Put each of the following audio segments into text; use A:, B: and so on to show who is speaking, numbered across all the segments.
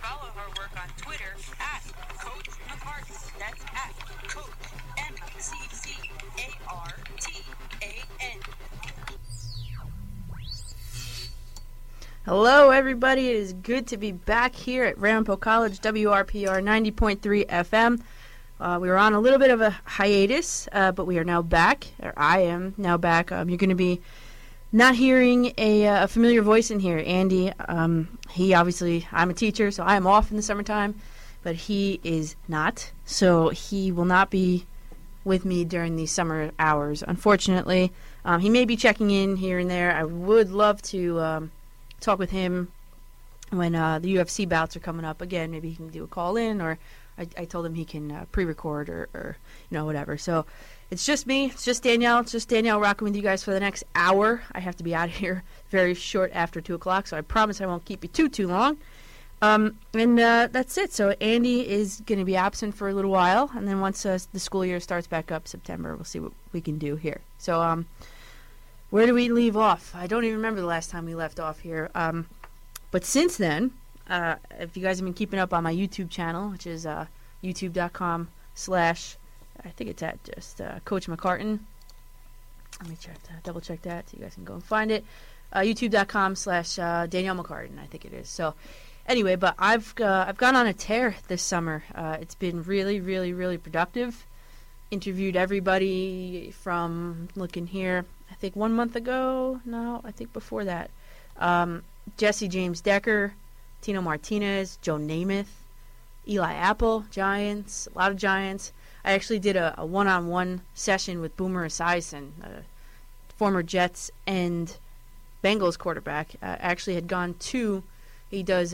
A: Follow her work on Twitter at Coach McCartan. That's at Coach McCartan.
B: Hello, everybody. It is good to be back here at Ramapo College, WRPR 90.3 FM. We were on a little bit of a hiatus, but we are now back, or I am now back. You're going to be not hearing a familiar voice in here. Andy, he obviously, I'm a teacher, so I am off in the summertime, but he is not. So he will not be with me during these summer hours, unfortunately. He may be checking in here and there. I would love to talk with him when the UFC bouts are coming up again. Maybe he can do a call in, or I told him he can pre-record or whatever. So it's just me. It's just Danielle. It's just Danielle rocking with you guys for the next hour. I have to be out of here very short after 2 o'clock, so I promise I won't keep you too long. And that's it. So Andy is going to be absent for a little while, and then once the school year starts back up September, we'll see what we can do here. So where do we leave off? I don't even remember the last time we left off here. But since then, if you guys have been keeping up on my YouTube channel, which is youtube.com/ I think it's at just Coach McCartan. Let me double check that so you guys can go and find it. youtube.com/ Danielle McCartan, I think it is. So anyway, but I've gone on a tear this summer. It's been really, really, really productive. Interviewed everybody from, looking here, I think 1 month ago. No, I think before that. Jesse James Decker, Tino Martinez, Joe Namath, Eli Apple, Giants, a lot of Giants. I actually did a one-on-one session with Boomer Esiason, former Jets and Bengals quarterback. Actually had gone to, he does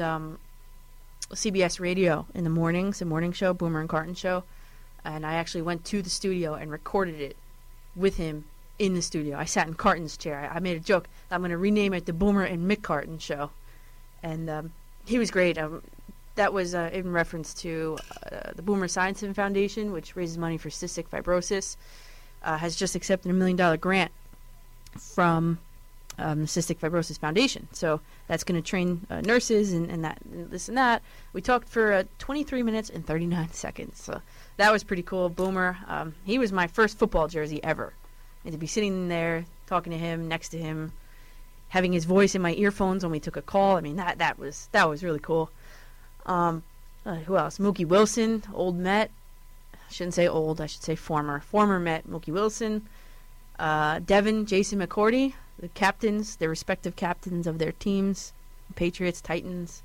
B: CBS radio in the mornings, a morning show, Boomer and Carton show. And I actually went to the studio and recorded it with him in the studio. I sat in Carton's chair. I made a joke. I'm going to rename it the Boomer and Mick Carton Show. And he was great. That was in reference to the Boomer Science Foundation, which raises money for cystic fibrosis, has just accepted $1 million grant from the Cystic Fibrosis Foundation. So that's going to train nurses and that and this and that. We talked for 23 minutes and 39 seconds. So that was pretty cool. Boomer, he was my first football jersey ever. And to be sitting there, talking to him, next to him, having his voice in my earphones when we took a call, I mean, that was really cool. Who else? Mookie Wilson, old Met. I shouldn't say old, I should say former. Former Met, Mookie Wilson. Devin, Jason McCourty, the captains, the respective captains of their teams, Patriots, Titans.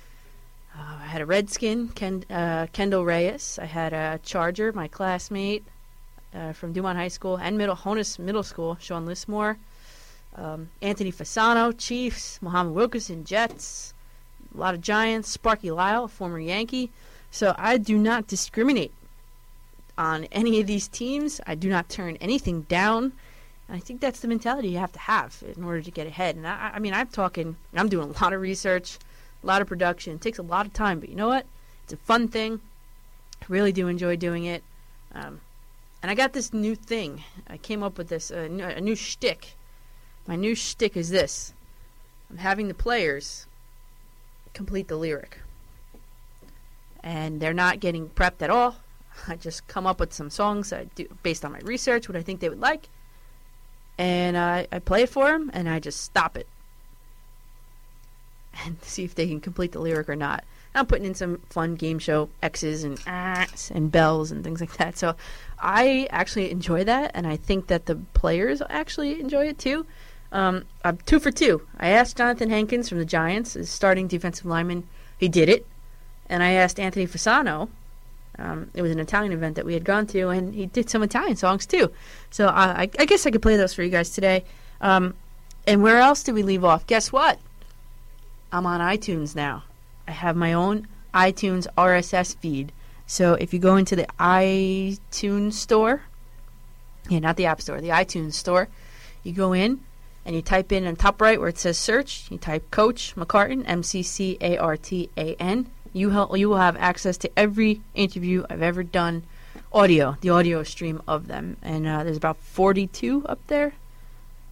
B: I had a Redskin, Kendall Reyes. I had a Charger, my classmate from Dumont High School and Honus Middle School, Sean Lismore. Anthony Fasano, Chiefs. Muhammad Wilkerson, Jets. A lot of Giants. Sparky Lyle, former Yankee. So I do not discriminate on any of these teams. I do not turn anything down. And I think that's the mentality you have to have in order to get ahead. And I mean, I'm doing a lot of research, a lot of production. It takes a lot of time, but you know what? It's a fun thing. I really do enjoy doing it. And I got this new thing. I came up with this, a new shtick. My new shtick is this. I'm having the players complete the lyric. And they're not getting prepped at all. I just come up with some songs I do based on my research, what I think they would like. And I play it for them, and I just stop it. And see if they can complete the lyric or not. I'm putting in some fun game show X's and ahs and bells and things like that. So I actually enjoy that, and I think that the players actually enjoy it too. I'm 2 for 2. I asked Jonathan Hankins from the Giants, his starting defensive lineman. He did it. And I asked Anthony Fasano. It was an Italian event that we had gone to, and he did some Italian songs too. So I guess I could play those for you guys today. And where else did we leave off? Guess what? I'm on iTunes now. I have my own iTunes RSS feed. So if you go into the iTunes store, not the App Store, the iTunes store, you go in and you type in on top right where it says search, you type Coach McCartan, McCartan. You will have access to every interview I've ever done, the audio stream of them. And there's about 42 up there.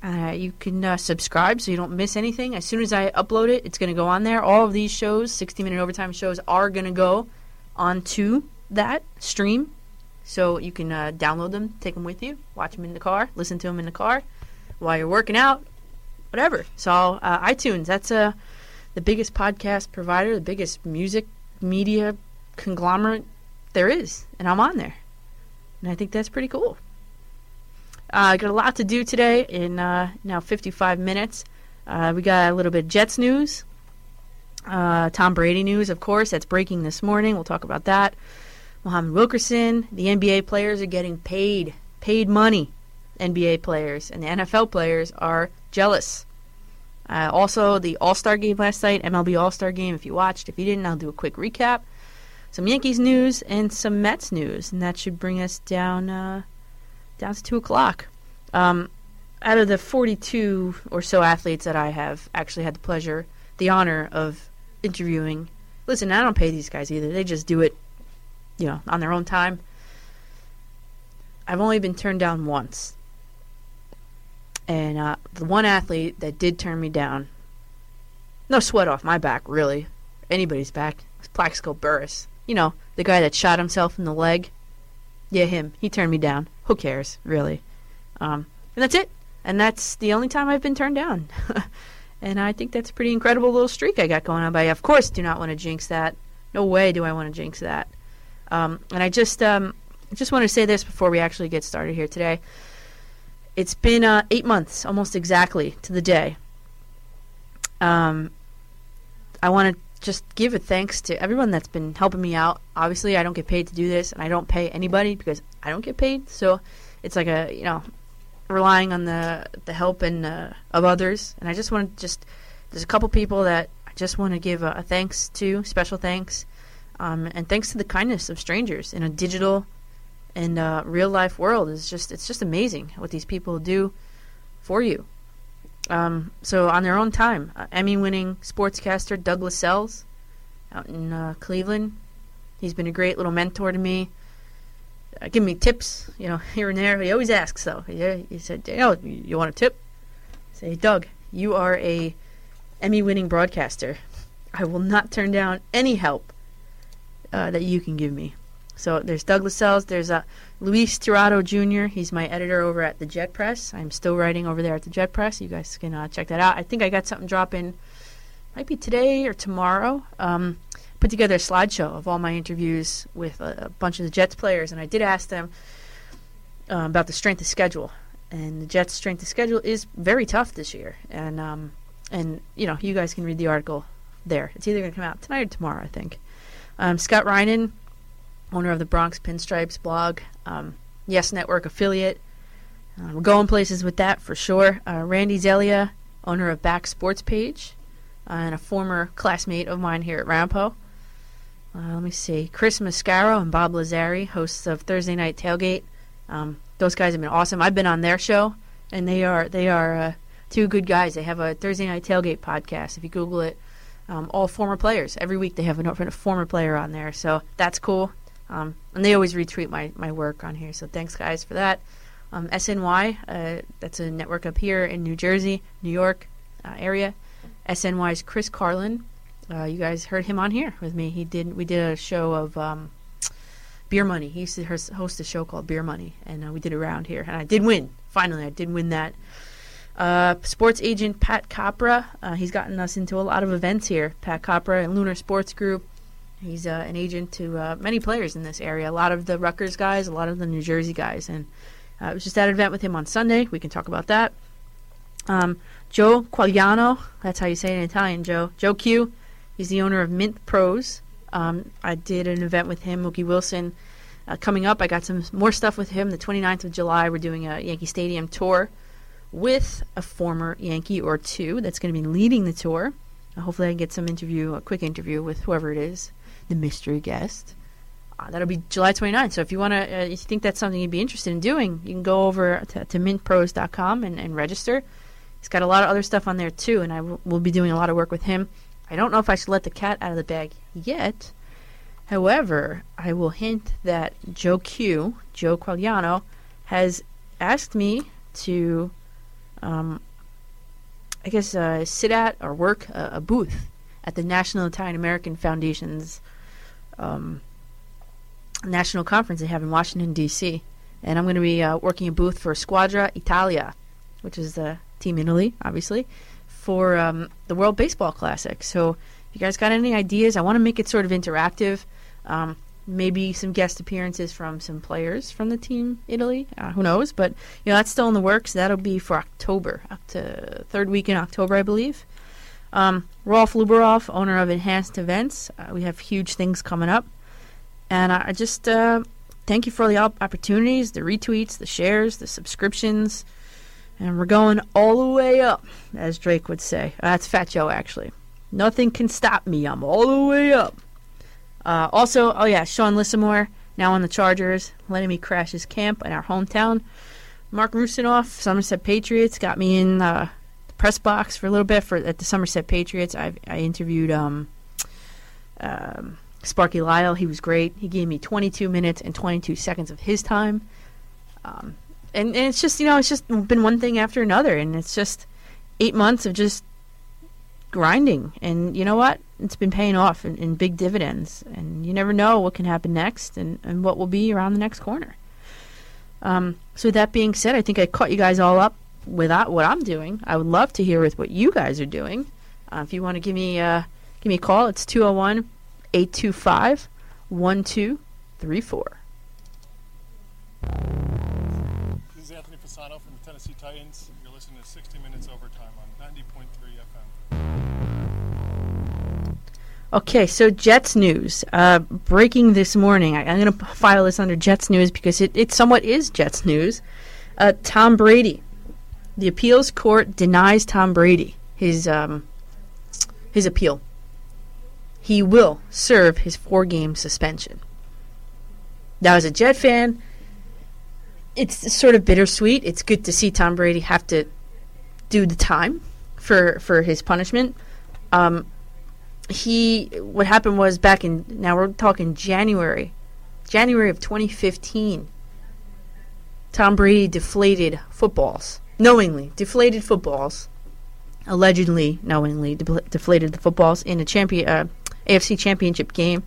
B: You can subscribe so you don't miss anything. As soon as I upload it, it's going to go on there. All of these shows, 60-minute overtime shows, are going to go onto that stream. So you can download them, take them with you, watch them in the car, listen to them in the car while you're working out, whatever. So iTunes, that's the biggest podcast provider, the biggest music media conglomerate there is. And I'm on there. And I think that's pretty cool. I got a lot to do today in now 55 minutes. We got a little bit of Jets news. Tom Brady news, of course. That's breaking this morning. We'll talk about that. Muhammad Wilkerson. The NBA players are getting paid. Paid money. NBA players. And the NFL players are jealous. Also, the All-Star game last night. MLB All-Star game. If you watched. If you didn't, I'll do a quick recap. Some Yankees news and some Mets news. And that should bring us down to 2 o'clock. Out of the 42 or so athletes that I have actually had the honor of interviewing. Listen, I don't pay these guys either. They just do it, on their own time. I've only been turned down once. And the one athlete that did turn me down, no sweat off my back, really. Anybody's back. Was Plaxico Burress. The guy that shot himself in the leg. Yeah, him. He turned me down. Who cares, really? And that's it. And that's the only time I've been turned down. And I think that's a pretty incredible little streak I got going on. But I, of course, do not want to jinx that. No way do I want to jinx that. And I just want to say this before we actually get started here today. It's been 8 months, almost exactly, to the day. I want to just give a thanks to everyone that's been helping me out. Obviously, I don't get paid to do this, and I don't pay anybody because I don't get paid. So it's like relying on the help and of others. And I just want to there's a couple people that I just want to give a thanks to, special thanks, and thanks to the kindness of strangers in a digital and real life world. It's just amazing what these people do for you. So on their own time, Emmy-winning sportscaster Douglas Sells out in Cleveland. He's been a great little mentor to me. Give me tips, here and there. He always asks, though. He said, you want a tip? I say, Doug, you are a Emmy-winning broadcaster. I will not turn down any help that you can give me. So there's Douglas Sells. There's Luis Tirado Jr. He's my editor over at the Jet Press. I'm still writing over there at the Jet Press. You guys can check that out. I think I got something dropping, might be today or tomorrow. Put together a slideshow of all my interviews with a bunch of the Jets players, and I did ask them about the strength of schedule. And the Jets' strength of schedule is very tough this year. And you guys can read the article there. It's either going to come out tonight or tomorrow, I think. Scott Reinen, owner of the Bronx Pinstripes blog, Yes Network affiliate. We're going places with that for sure. Randy Zelia, owner of Back Sports Page, and a former classmate of mine here at Rampo. Let me see. Chris Mascaro and Bob Lazari, hosts of Thursday Night Tailgate. Those guys have been awesome. I've been on their show, and they are two good guys. They have a Thursday Night Tailgate podcast. If you Google it, all former players. Every week they have a former player on there, so that's cool. And they always retweet my work on here, so thanks, guys, for that. SNY, that's a network up here in New Jersey, New York area. SNY's Chris Carlin. You guys heard him on here with me. We did a show of Beer Money. He used to host a show called Beer Money, and we did it around here. And I did win. Finally, I did win that. Sports agent Pat Capra. He's gotten us into a lot of events here. Pat Capra and Lunar Sports Group. He's an agent to many players in this area. A lot of the Rutgers guys, a lot of the New Jersey guys. And I was just at an event with him on Sunday. We can talk about that. Joe Quagliano. That's how you say it in Italian, Joe. Joe Q. He's the owner of Mint Pros. I did an event with him, Mookie Wilson. Coming up, I got some more stuff with him. The 29th of July, we're doing a Yankee Stadium tour with a former Yankee or two that's going to be leading the tour. Hopefully I can get a quick interview with whoever it is, the mystery guest. That'll be July 29th. So if you want to, if you think that's something you'd be interested in doing, you can go over to mintpros.com and register. He's got a lot of other stuff on there too, and we'll be doing a lot of work with him. I don't know if I should let the cat out of the bag yet. However, I will hint that Joe Quagliano, has asked me to sit at or work a booth at the National Italian American Foundation's national conference they have in Washington, D.C. And I'm going to be working a booth for Squadra Italia, which is the Team Italy, obviously, for the World Baseball Classic. So if you guys got any ideas, I want to make it sort of interactive. Maybe some guest appearances from some players from the Team Italy. Who knows? But that's still in the works. That'll be for October, up to third week in October, I believe. Rolf Luberoff, owner of Enhanced Events. We have huge things coming up. And I just thank you for the opportunities, the retweets, the shares, the subscriptions. And we're going all the way up, as Drake would say. That's Fat Joe, actually. Nothing can stop me. I'm all the way up. Also, Sean Lissamore, now on the Chargers, letting me crash his camp in our hometown. Mark Rusinoff, Somerset Patriots, got me in the press box for a little bit at the Somerset Patriots. I interviewed Sparky Lyle. He was great. He gave me 22 minutes and 22 seconds of his time. And it's just, it's just been one thing after another, and it's just 8 months of just grinding. And you know what? It's been paying off in big dividends, and you never know what can happen next and what will be around the next corner. So with that being said, I think I caught you guys all up with what I'm doing. I would love to hear with what you guys are doing. If you want to give me a call, it's 201-825-1234.
C: This is Anthony Fasano from the Tennessee Titans. You're listening to 60 Minutes Overtime on 90.3 FM.
B: Okay, so Jets news. Breaking this morning. I'm going to file this under Jets news because it somewhat is Jets news. Tom Brady. The appeals court denies Tom Brady his appeal. He will serve his 4-game suspension. Now, as a Jet fan, it's sort of bittersweet. It's good to see Tom Brady have to do the time for his punishment. What happened was now we're talking January of 2015. Tom Brady deflated footballs, allegedly knowingly deflated the footballs in a AFC Championship game.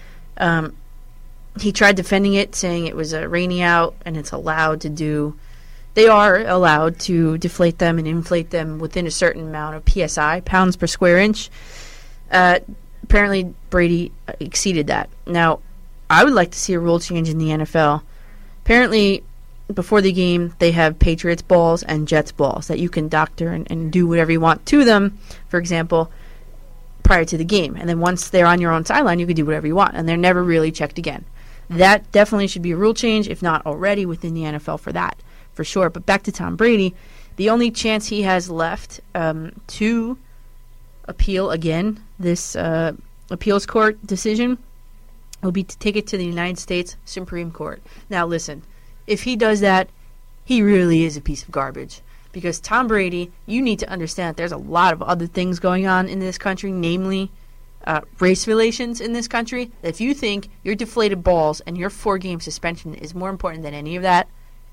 B: He tried defending it, saying it was rainy out and they are allowed to deflate them and inflate them within a certain amount of PSI, pounds per square inch. Apparently, Brady exceeded that. Now, I would like to see a rule change in the NFL. Apparently, before the game, they have Patriots balls and Jets balls that you can doctor and do whatever you want to them, for example, prior to the game. And then once they're on your own sideline, you can do whatever you want, and they're never really checked again. That definitely should be a rule change, if not already within the NFL for that, for sure. But back to Tom Brady, the only chance he has left to appeal again this appeals court decision will be to take it to the United States Supreme Court. Now listen, if he does that, he really is a piece of garbage. Because Tom Brady, you need to understand that there's a lot of other things going on in this country, namely race relations in this country. That if you think your deflated balls and your 4-game suspension is more important than any of that,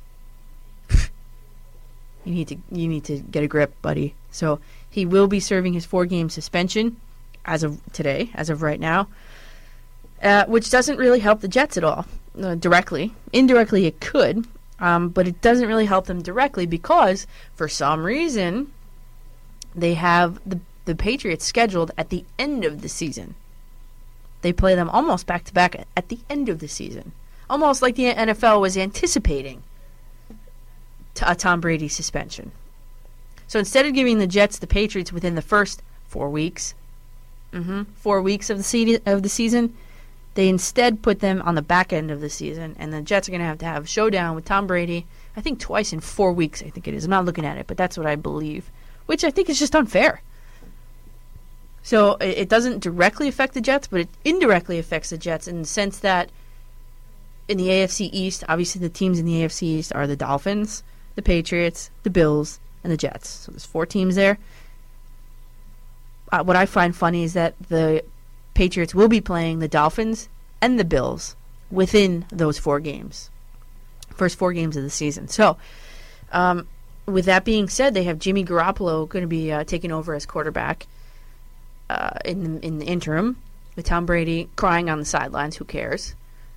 B: you need to get a grip, buddy. So he will be serving his 4-game suspension as of today, as of right now, which doesn't really help the Jets at all directly. Indirectly, it could, but it doesn't really help them directly because, for some reason, they have the Patriots scheduled at the end of the season. They play them almost back-to-back at the end of the season, almost like the NFL was anticipating a Tom Brady suspension. So instead of giving the Jets the Patriots within the first 4 weeks, 4 weeks of the season, they instead put them on the back end of the season, and the Jets are going to have a showdown with Tom Brady, I think twice in 4 weeks, I think it is. I'm not looking at it, but that's what I believe, which I think is just unfair. So it doesn't directly affect the Jets, but it indirectly affects the Jets in the sense that in the AFC East, obviously the teams in the AFC East are the Dolphins, the Patriots, the Bills, and the Jets. So there's 4 teams there. What I find funny is that the Patriots will be playing the Dolphins and the Bills within those 4 games. First 4 games of the season. So with that being said, they have Jimmy Garoppolo going to be taking over as quarterback in the interim, with Tom Brady crying on the sidelines. Who cares?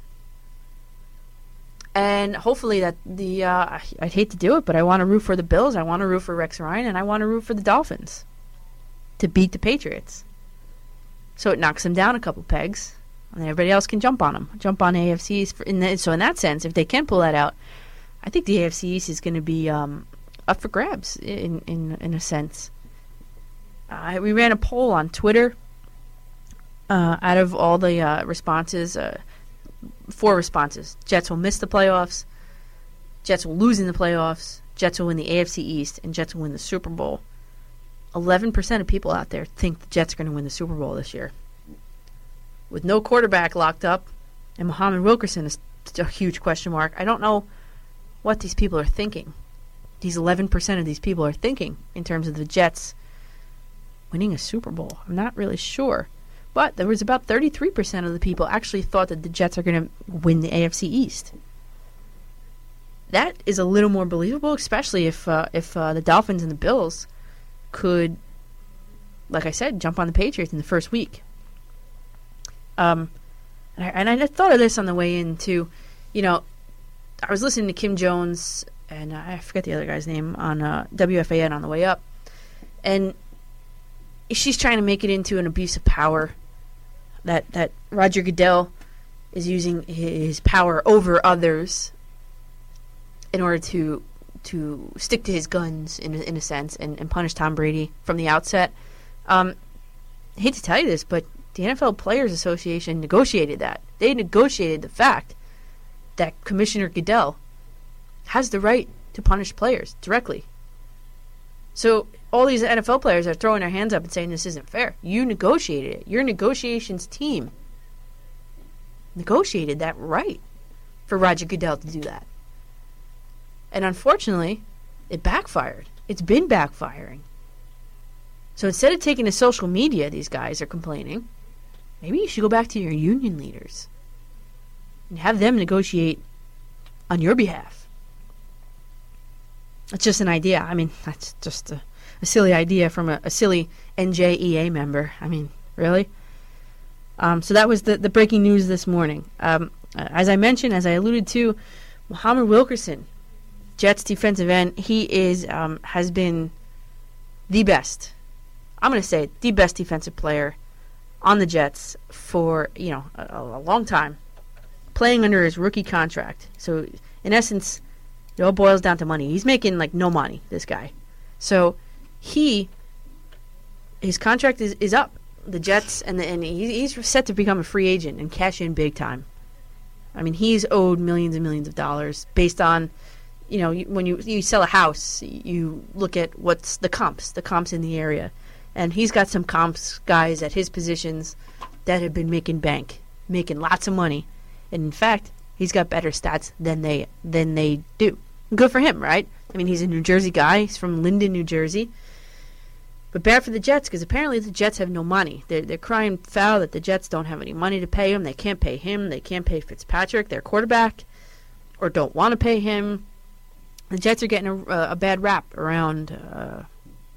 B: And hopefully that I'd hate to do it, but I want to root for the Bills. I want to root for Rex Ryan, and I want to root for the Dolphins to beat the Patriots. So it knocks them down a couple pegs, and then everybody else can jump on them. Jump on AFCs. So in that sense, if they can pull that out, I think the AFC East is going to be up for grabs in a sense. We ran a poll on Twitter. Out of all the responses, 4 responses. Jets will miss the playoffs. Jets will lose in the playoffs. Jets will win the AFC East. And Jets will win the Super Bowl. 11% of people out there think the Jets are going to win the Super Bowl this year. With no quarterback locked up, and Muhammad Wilkerson is a huge question mark. I don't know what these people are thinking. These 11% of these people are thinking in terms of the Jets winning a Super Bowl. I'm not really sure. But there was about 33% of the people actually thought that the Jets are going to win the AFC East. That is a little more believable, especially if the Dolphins and the Bills could, like I said, jump on the Patriots in the first week. And I thought of this on the way in, too. You know, I was listening to Kim Jones, and I forget the other guy's name, on WFAN on the way up. And she's trying to make it into an abuse of power. That Roger Goodell is using his power over others in order to stick to his guns in a sense and punish Tom Brady from the outset. I hate to tell you this, but the NFL Players Association negotiated that. They negotiated the fact that Commissioner Goodell has the right to punish players directly. So all these NFL players are throwing their hands up and saying this isn't fair. You negotiated it. Your negotiations team negotiated that right for Roger Goodell to do that. And unfortunately, it backfired. It's been backfiring. So instead of taking to social media, these guys are complaining, maybe you should go back to your union leaders and have them negotiate on your behalf. It's just an idea. I mean, that's just a silly idea from a silly NJEA member. I mean, really? So that was the breaking news this morning. As I mentioned, as I alluded to, Muhammad Wilkerson, Jets defensive end, he has been the best. I'm going to say it, the best defensive player on the Jets for a long time, playing under his rookie contract. So in essence, it all boils down to money. He's making like no money, this guy. So his contract is up. The Jets and he's set to become a free agent and cash in big time. I mean, he's owed millions and millions of dollars based on, when you sell a house, you look at what's the comps in the area, and he's got some comps guys at his positions that have been making bank, making lots of money, and in fact, he's got better stats than they do. Good for him, right? I mean, he's a New Jersey guy. He's from Linden, New Jersey. But bad for the Jets because apparently the Jets have no money. They're crying foul that the Jets don't have any money to pay him. They can't pay him. They can't pay Fitzpatrick, their quarterback, or don't want to pay him. The Jets are getting a bad rap around the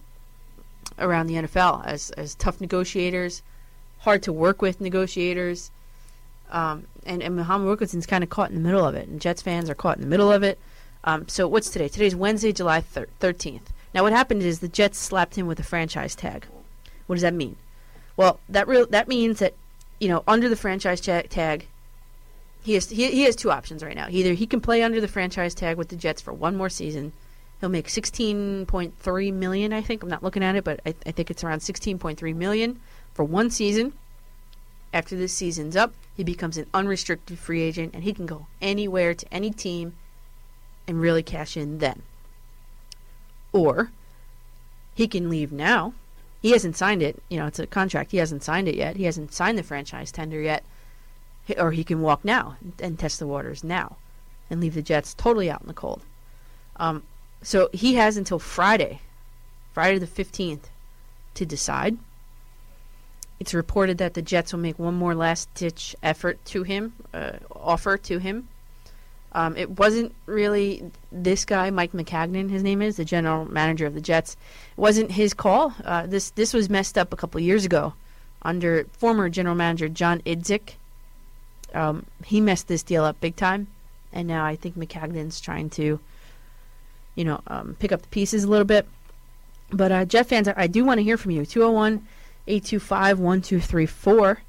B: NFL as tough negotiators, hard to work with negotiators. And Muhammad Wilkerson's kind of caught in the middle of it, and Jets fans are caught in the middle of it. So what's today? Today's Wednesday, July 13th. Now what happened is the Jets slapped him with a franchise tag. What does that mean? Well, that means that, under the franchise tag, he has two options right now. Either he can play under the franchise tag with the Jets for one more season. He'll make $16.3 million, I think. I'm not looking at it, but I think it's around $16.3 million for one season. After this season's up, he becomes an unrestricted free agent, and he can go anywhere to any team and really cash in then. Or he can leave now. He hasn't signed it. It's a contract. He hasn't signed it yet. He hasn't signed the franchise tender yet. Or he can walk now and test the waters now and leave the Jets totally out in the cold. So he has until Friday the 15th, to decide. It's reported that the Jets will make one more last-ditch offer to him. It wasn't really this guy, Mike Maccagnan, his name is, the general manager of the Jets. It wasn't his call. This was messed up a couple years ago under former general manager John Idzik. He messed this deal up big time, and now I think Maccagnan's trying to, pick up the pieces a little bit. But Jet fans, I do want to hear from you. 201-825-1234.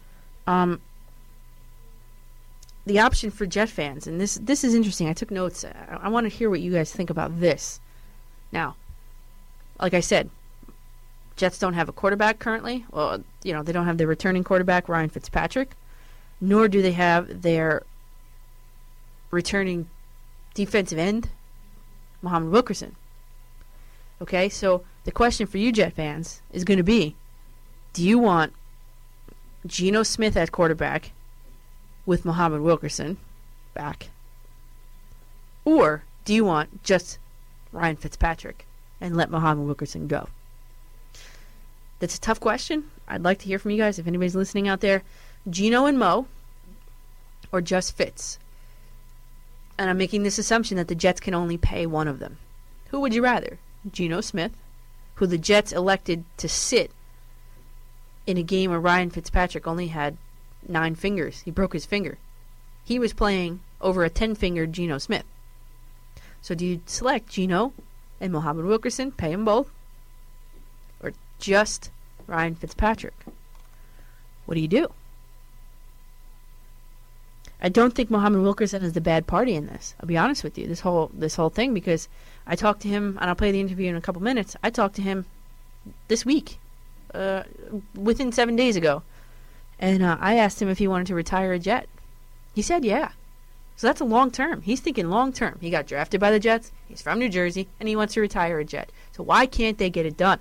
B: The option for Jet fans, and this is interesting. I took notes. I want to hear what you guys think about this. Now, like I said, Jets don't have a quarterback currently. Well, they don't have their returning quarterback, Ryan Fitzpatrick, nor do they have their returning defensive end, Muhammad Wilkerson. Okay, so the question for you Jet fans is going to be, do you want Geno Smith at quarterback with Muhammad Wilkerson back? Or do you want just Ryan Fitzpatrick and let Muhammad Wilkerson go? That's a tough question. I'd like to hear from you guys if anybody's listening out there. Geno and Mo, or just Fitz? And I'm making this assumption that the Jets can only pay one of them. Who would you rather? Geno Smith, who the Jets elected to sit in a game where Ryan Fitzpatrick only had 9 fingers. He broke his finger. He was playing over a 10-fingered Geno Smith. So do you select Geno and Muhammad Wilkerson, pay them both, or just Ryan Fitzpatrick? What do you do? I don't think Muhammad Wilkerson is the bad party in this. I'll be honest with you, this whole thing, because I talked to him, and I'll play the interview in a couple minutes. I talked to him this week, within 7 days ago. And I asked him if he wanted to retire a Jet. He said yeah. So that's a long term. He's thinking long term. He got drafted by the Jets. He's from New Jersey, and he wants to retire a Jet. So why can't they get it done?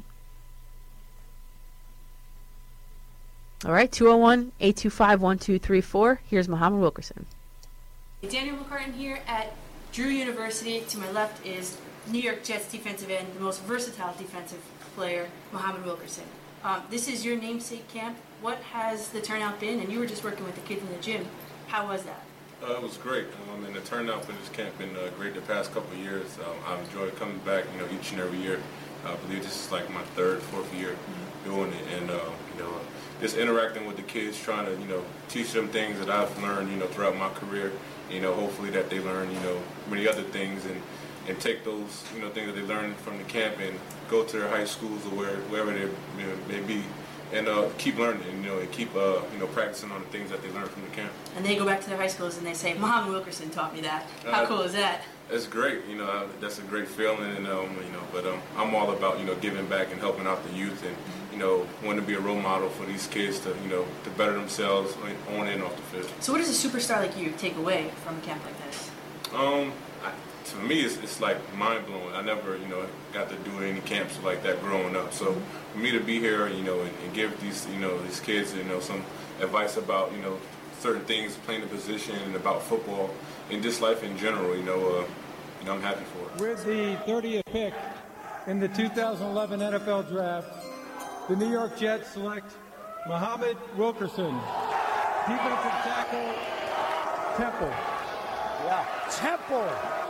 B: All right, 201-825-1234. Here's Muhammad Wilkerson. Daniel McCartan here at Drew University. To my left is New York Jets defensive end, the most versatile defensive player, Muhammad Wilkerson. This is your namesake camp. What has the turnout been? And you were just working with the kids in the gym. How was that?
D: It was great. And the turnout for this camp has been great the past couple of years. I've enjoyed coming back, each and every year. I believe this is like my 3rd, 4th year doing it. And, just interacting with the kids, trying to, teach them things that I've learned, throughout my career. Hopefully that they learn, many other things and take those, things that they learn from the camp and go to their high schools or wherever they may be, and keep learning, and keep practicing on the things that they learn from the camp.
B: And they go back to their high schools and they say, Muhammad Wilkerson taught me that. How cool is that?
D: It's great, that's a great feeling, and but I'm all about giving back and helping out the youth, and wanting to be a role model for these kids to to better themselves on and off the field.
B: So what does a superstar like you take away from a camp like this?
D: To me, it's like mind-blowing. I never, got to do any camps like that growing up. So for me to be here, and give these, these kids, some advice about, certain things, playing the position, and about football, and just life in general, I'm happy for it.
E: With the 30th pick in the 2011 NFL Draft, the New York Jets select Muhammad Wilkerson, defensive tackle, Temple.
F: Yeah, Temple.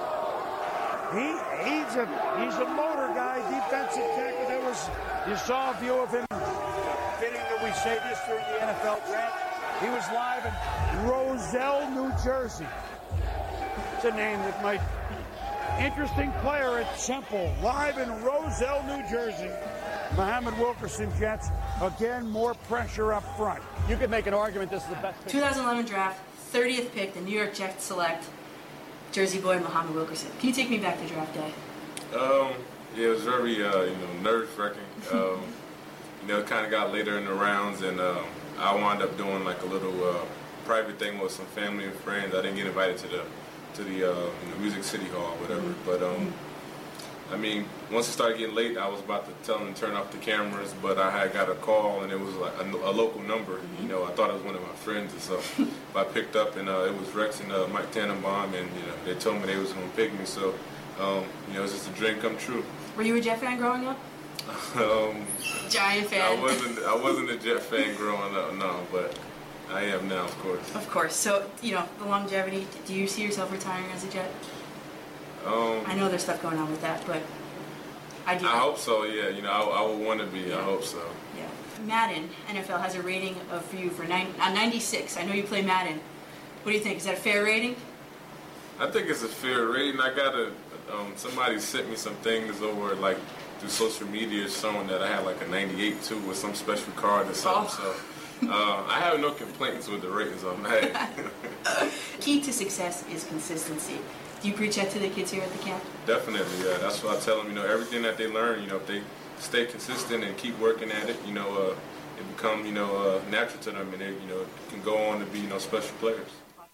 F: He's a motor guy, defensive tackle. You saw a view of him. Fitting that we say this during the NFL draft. He was live in Roselle, New Jersey. It's a name that might. Interesting player at Temple, live in Roselle, New Jersey. Muhammad Wilkerson, Jets. Again, more pressure up front.
G: You could make an argument this is the best pick.
B: 2011 draft, 30th pick, the New York Jets select Jersey boy Muhammad Wilkerson. Can you take me back to draft day?
D: Yeah, it was very, nerve-wracking. It kind of got later in the rounds, and I wound up doing like a little private thing with some family and friends. I didn't get invited to the Music City Hall or whatever. But once it started getting late, I was about to tell them to turn off the cameras, but I had got a call, and it was like a local number. I thought it was one of my friends, and so I picked up, and it was Rex and Mike Tannenbaum, and they told me they was going to pick me. So it was just a dream come true.
B: Were you a Jet fan growing up?
D: Giant
B: fan.
D: I wasn't a Jet fan growing up, no, but I am now, of course.
B: Of course. So, the longevity, do you see yourself retiring as a Jet? I know there's stuff going on with that, but I do.
D: I hope so, yeah. I would want to be. Yeah. I hope so.
B: Yeah. Madden, NFL, has a rating of you for 96. I know you play Madden. What do you think? Is that a fair rating?
D: I think it's a fair rating. I got somebody sent me some things over, like, through social media showing that I had, like, a 98, too, with some special card or something, so... I have no complaints with the ratings on that.
B: Key to success is consistency. Do you preach that to the kids here at the camp?
D: Definitely, yeah. That's what I tell them. Everything that they learn, if they stay consistent and keep working at it, it become, natural to them, and they, can go on to be, special players.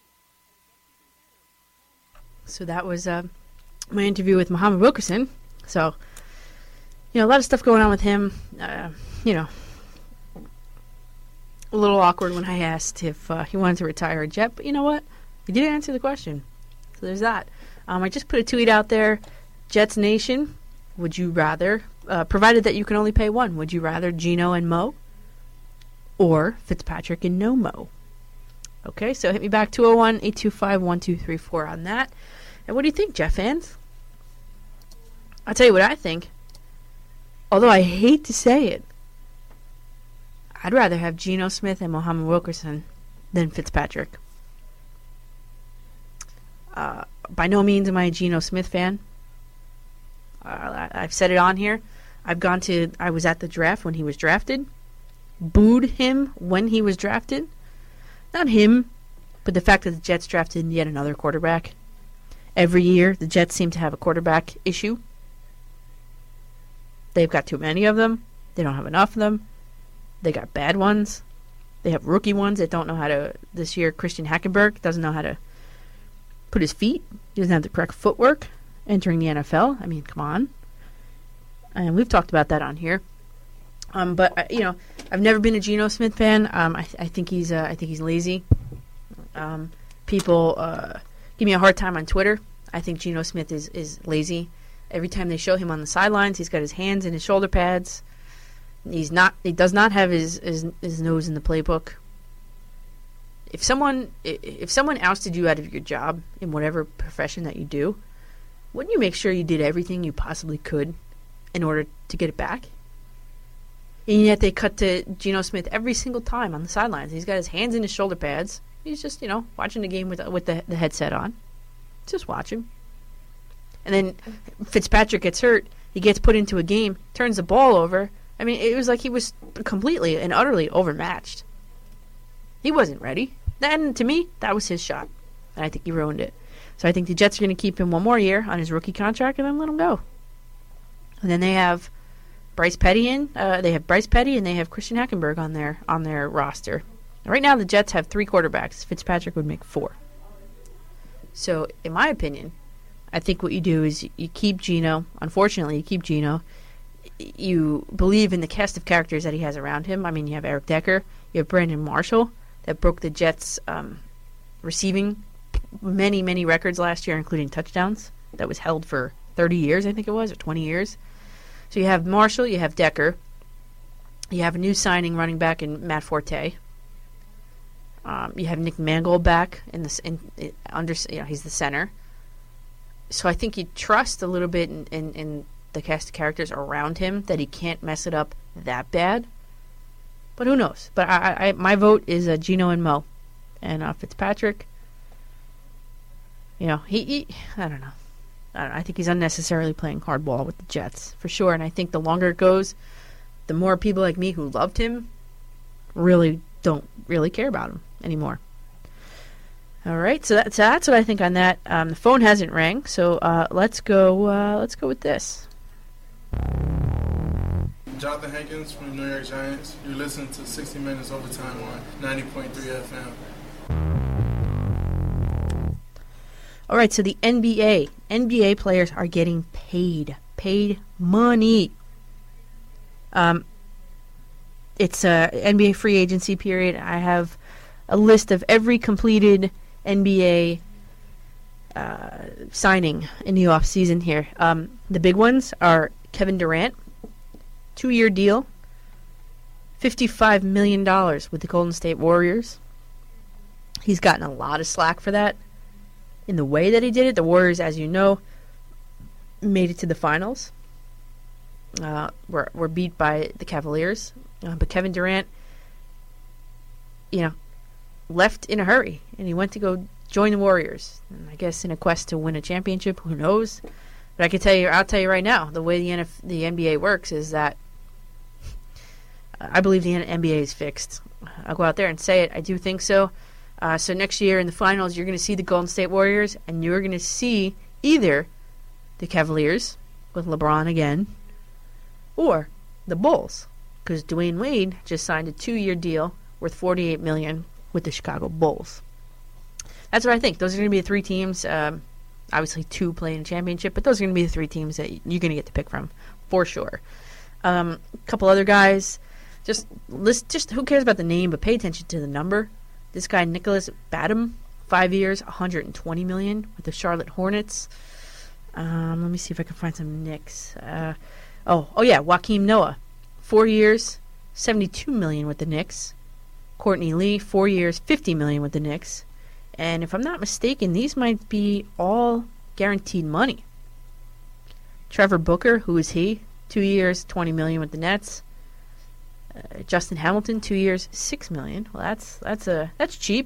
B: So that was my interview with Muhammad Wilkerson. So, a lot of stuff going on with him. A little awkward when I asked if he wanted to retire a Jet, but you know what? He did answer the question. So there's that. I just put a tweet out there. Jets Nation, would you rather, provided that you can only pay one, would you rather Geno and Mo or Fitzpatrick and no Mo? Okay, so hit me back 201-825-1234 on that. And what do you think, Jet fans? I'll tell you what I think. Although I hate to say it, I'd rather have Geno Smith and Muhammad Wilkerson than Fitzpatrick. By no means am I a Geno Smith fan. I've said it on here. I was at the draft when he was drafted. Booed him when he was drafted. Not him, but the fact that the Jets drafted yet another quarterback. Every year, the Jets seem to have a quarterback issue. They've got too many of them. They don't have enough of them. They got bad ones. They have rookie ones that don't know how to... This year, Christian Hackenberg doesn't know how to put his feet. He doesn't have the correct footwork entering the NFL. I mean, come on. And we've talked about that on here. But I've never been a Geno Smith fan. I think he's lazy. People give me a hard time on Twitter. I think Geno Smith is lazy. Every time they show him on the sidelines, he's got his hands in his shoulder pads. He does not have his nose in the playbook. If someone ousted you out of your job in whatever profession that you do, wouldn't you make sure you did everything you possibly could in order to get it back? And yet they cut to Geno Smith every single time on the sidelines. He's got his hands in his shoulder pads. He's just, watching the game with the headset on. Just watch him. And then Fitzpatrick gets hurt. He gets put into a game, turns the ball over. I mean, it was like he was completely and utterly overmatched. He wasn't ready. Then, to me, that was his shot. And I think he ruined it. So I think the Jets are going to keep him one more year on his rookie contract and then let him go. And then they have Bryce Petty they have Bryce Petty and they have Christian Hackenberg on their roster. Right now, the Jets have 3 quarterbacks. Fitzpatrick would make 4. So, in my opinion, I think what you do is you keep Geno. Unfortunately, you keep Geno. You believe in the cast of characters that he has around him. I mean, you have Eric Decker. You have Brandon Marshall that broke the Jets' receiving many, many records last year, including touchdowns. That was held for 30 years, I think it was, or 20 years. So you have Marshall, you have Decker. You have a new signing running back in Matt Forte. You have Nick Mangold back he's the center. So I think you trust a little bit in the cast of characters around him that he can't mess it up that bad. But who knows? But I my vote is Geno and Mo. And Fitzpatrick, he I don't know. I think he's unnecessarily playing hardball with the Jets, for sure. And I think the longer it goes, the more people like me who loved him really don't really care about him anymore. All right, so that's what I think on that. The phone hasn't rang, so let's go with this.
H: Jonathan Hankins from the New York Giants. You're listening to 60 Minutes Overtime on 90.3 FM.
B: All right, so the NBA players are getting paid money. It's a NBA free agency period. I have a list of every completed NBA signing in the offseason here. The big ones are Kevin Durant, 2-year deal, $55 million with the Golden State Warriors. He's gotten a lot of slack for that. In the way that he did it, the Warriors, as you know, made it to the finals. Were beat by the Cavaliers. But Kevin Durant, left in a hurry, and he went to go join the Warriors. And I guess in a quest to win a championship, who knows? But I'll tell you right now, the way the NBA works is that I believe the NBA is fixed. I'll go out there and say it. I do think so. So next year in the finals, you're going to see the Golden State Warriors, and you're going to see either the Cavaliers with LeBron again, or the Bulls, because Dwayne Wade just signed a 2-year deal worth $48 million with the Chicago Bulls. That's what I think. Those are going to be the 3 teams. Obviously, 2 playing a championship, but those are going to be the 3 teams that you're going to get to pick from, for sure. A couple other guys. Just who cares about the name, but pay attention to the number. This guy, Nicholas Batum, 5 years, $120 million with the Charlotte Hornets. Let me see if I can find some Knicks. Joakim Noah, 4 years, $72 million with the Knicks. Courtney Lee, 4 years, $50 million with the Knicks. And if I'm not mistaken, these might be all guaranteed money. Trevor Booker, who is he? 2 years, $20 million with the Nets. Justin Hamilton, 2 years, $6 million. Well, that's cheap.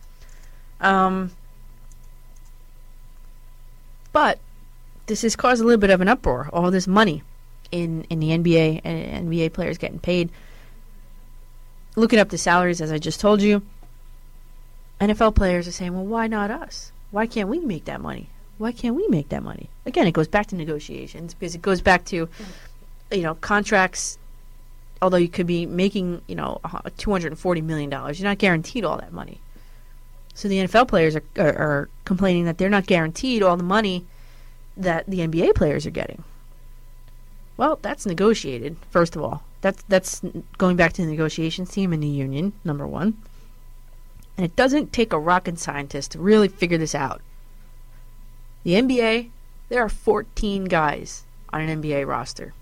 B: But this has caused a little bit of an uproar. All this money in the NBA, and NBA players getting paid. Looking up the salaries, as I just told you, NFL players are saying, well, why not us? Why can't we make that money? Why can't we make that money? Again, it goes back to negotiations, because it goes back to, contracts. Although you could be making, $240 million, you're not guaranteed all that money. So the NFL players are complaining that they're not guaranteed all the money that the NBA players are getting. Well, that's negotiated, first of all. That's going back to the negotiations team and the union, number one. And it doesn't take a rocket scientist to really figure this out. The NBA, there are 14 guys on an NBA roster.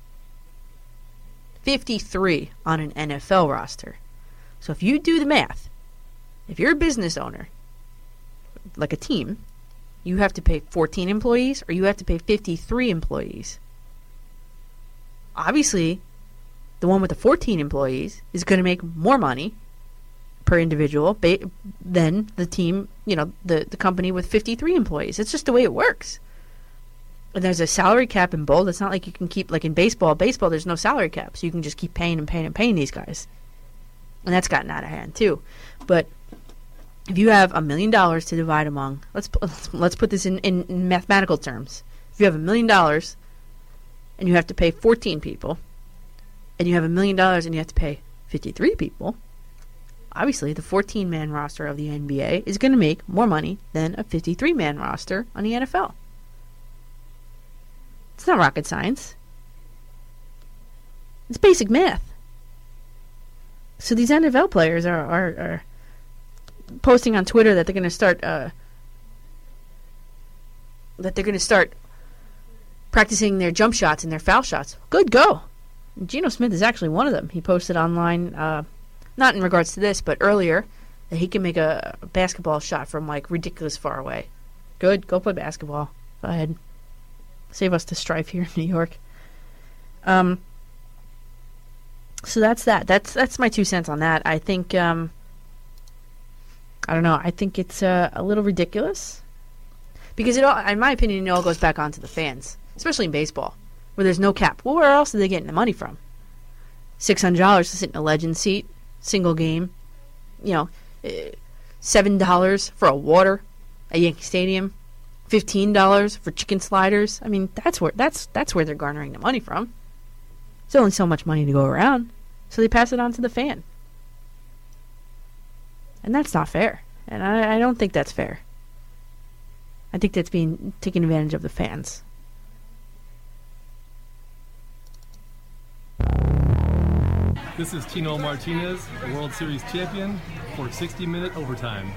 B: 53 on an NFL roster. So if you do the math, if you're a business owner, like a team, you have to pay 14 employees or you have to pay 53 employees. Obviously, the one with the 14 employees is going to make more money per individual than the team, the company with 53 employees. It's just the way it works. And there's a salary cap in bold. It's not like you can keep, like in baseball. Baseball, there's no salary cap, so you can just keep paying and paying and paying these guys. And that's gotten out of hand too. But if you have $1 million to divide among, let's put this in mathematical terms. If you have $1 million and you have to pay 14 people, and you have $1 million and you have to pay 53 people, obviously the 14-man roster of the NBA is going to make more money than a 53-man roster on the NFL. It's not rocket science. It's basic math. So these NFL players are posting on Twitter that they're going to start practicing their jump shots and their foul shots. Good, go. Geno Smith is actually one of them. He posted online, not in regards to this, but earlier, that he can make a basketball shot from ridiculous far away. Good, go play basketball. Go ahead. Save us the strife here in New York. So that's that. That's my 2 cents on that. I think, I don't know. I think it's a little ridiculous. Because it all, in my opinion, it all goes back onto the fans. Especially in baseball, where there's no cap. Well, where else are they getting the money from? $600 to sit in a legend seat, single game. $7 for a water at Yankee Stadium. $15 for chicken sliders. I mean, that's where they're garnering the money from. There's only so much money to go around, so they pass it on to the fan, and that's not fair. And I don't think that's fair. I think that's being taken advantage of the fans.
I: This is Tino Martinez, a World Series champion, for 60-minute overtime.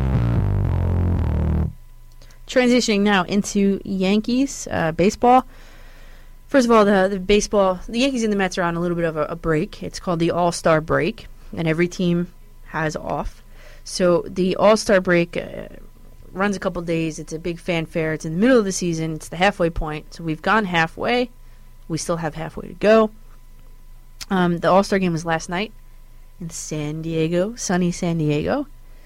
B: Transitioning now into Yankees baseball. First of all, the Yankees and the Mets are on a little bit of a break. It's called the All-Star break, and every team has off. So the All-Star break runs a couple days. It's a big fanfare. It's in the middle of the season. It's the halfway point. So we've gone halfway. We still have halfway to go. The All-Star game was last night in San Diego, sunny San Diego.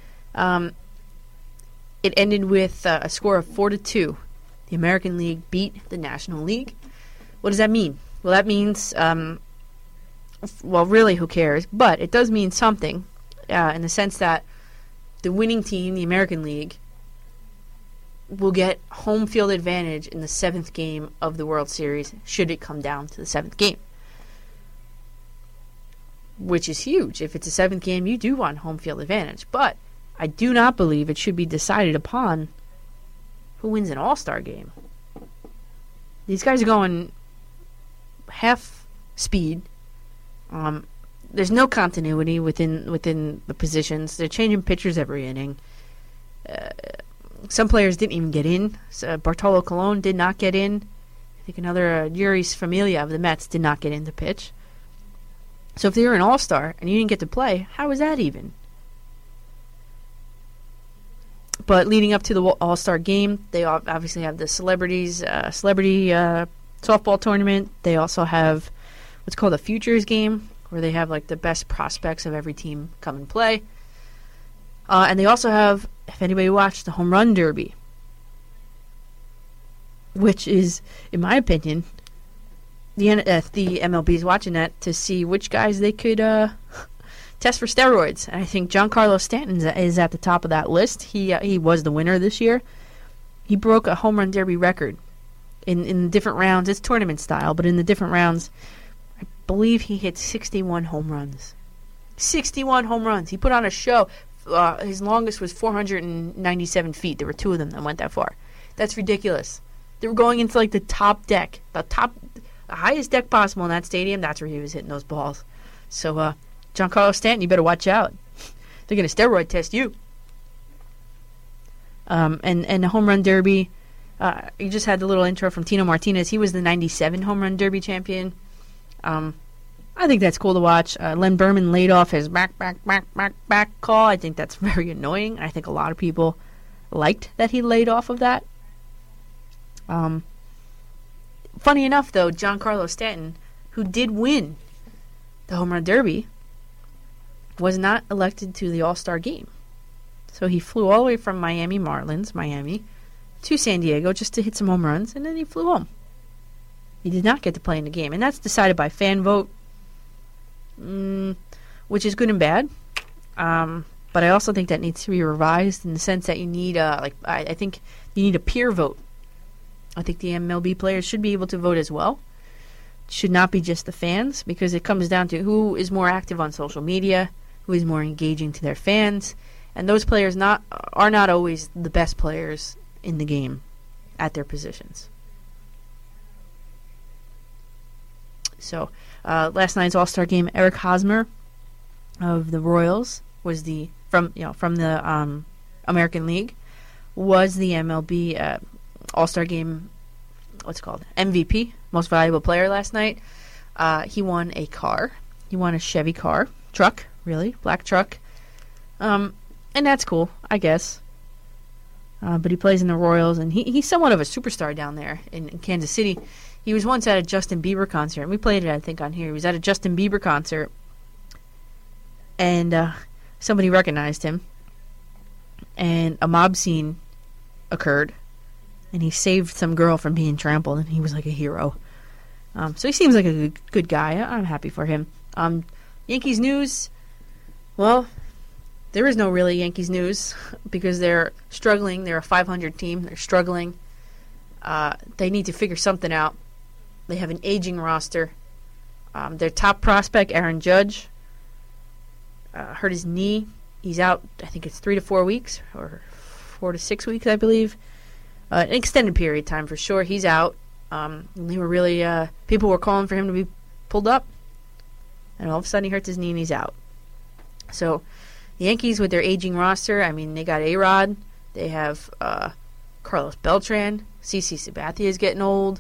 B: It ended with a score of 4-2. The American League beat the National League. What does that mean? Well, that means, well, really, who cares? But it does mean something in the sense that the winning team, the American League, will get home field advantage in the 7th game of the World Series, should it come down to the 7th game. Which is huge. If it's a 7th game, you do want home field advantage. But I do not believe it should be decided upon who wins an All-Star game. These guys are going half speed. There's no continuity within the positions. They're changing pitchers every inning. Some players didn't even get in. So Bartolo Colon did not get in. I think another Yuris Familia of the Mets did not get in to pitch. So if you're an all-star and you didn't get to play, how is that even? But leading up to the all-star game, they obviously have the celebrity softball tournament. They also have what's called a futures game, where they have like the best prospects of every team come and play. And they also have, if anybody watched, the home run derby, which is, in my opinion, the MLB is watching that to see which guys they could test for steroids. And I think Giancarlo Stanton is at the top of that list. He was the winner this year. He broke a home run derby record in different rounds. It's tournament style, but in the different rounds, I believe he hit 61 home runs. 61 home runs. He put on a show. His longest was 497 feet. There were 2 of them that went that far. That's ridiculous. They were going into like the top deck, the highest deck possible in that stadium. That's where he was hitting those balls. So, Giancarlo Stanton, you better watch out. They're going to steroid test you. And the home run derby, you just had the little intro from Tino Martinez. He was the 97 home run derby champion. I think that's cool to watch. Len Berman laid off his back call. I think that's very annoying. I think a lot of people liked that he laid off of that. Funny enough, though, Giancarlo Stanton, who did win the home run derby, was not elected to the All-Star game. So he flew all the way from Miami to San Diego just to hit some home runs, and then he flew home. He did not get to play in the game, and that's decided by fan vote, which is good and bad. But I also think that needs to be revised in the sense that you need I think you need a peer vote. I think the MLB players should be able to vote as well. It should not be just the fans, because it comes down to who is more active on social media, who is more engaging to their fans, and those players are not always the best players in the game at their positions. So, last night's All-Star game, Eric Hosmer of the Royals was from the American League, was the MLB All-Star game, MVP, most valuable player last night. He won a car. He won a Chevy truck, black truck. And that's cool, I guess. But he plays in the Royals, and he's somewhat of a superstar down there in Kansas City. He was once at a Justin Bieber concert, and we played it, I think, on here. He was at a Justin Bieber concert, and somebody recognized him, and a mob scene occurred, and he saved some girl from being trampled, and he was like a hero. So he seems like a good guy. I'm happy for him. Yankees news, well, there is no really Yankees news because they're struggling. They're a 500 team. They're struggling. They need to figure something out. They have an aging roster. Their top prospect, Aaron Judge, hurt his knee. He's out, I think it's 3 to 4 weeks, or 4 to 6 weeks, I believe. An extended period of time for sure. He's out. They were really, people were calling for him to be pulled up. And all of a sudden he hurts his knee and he's out. So the Yankees with their aging roster, I mean, they got A-Rod. They have Carlos Beltran. CC Sabathia is getting old.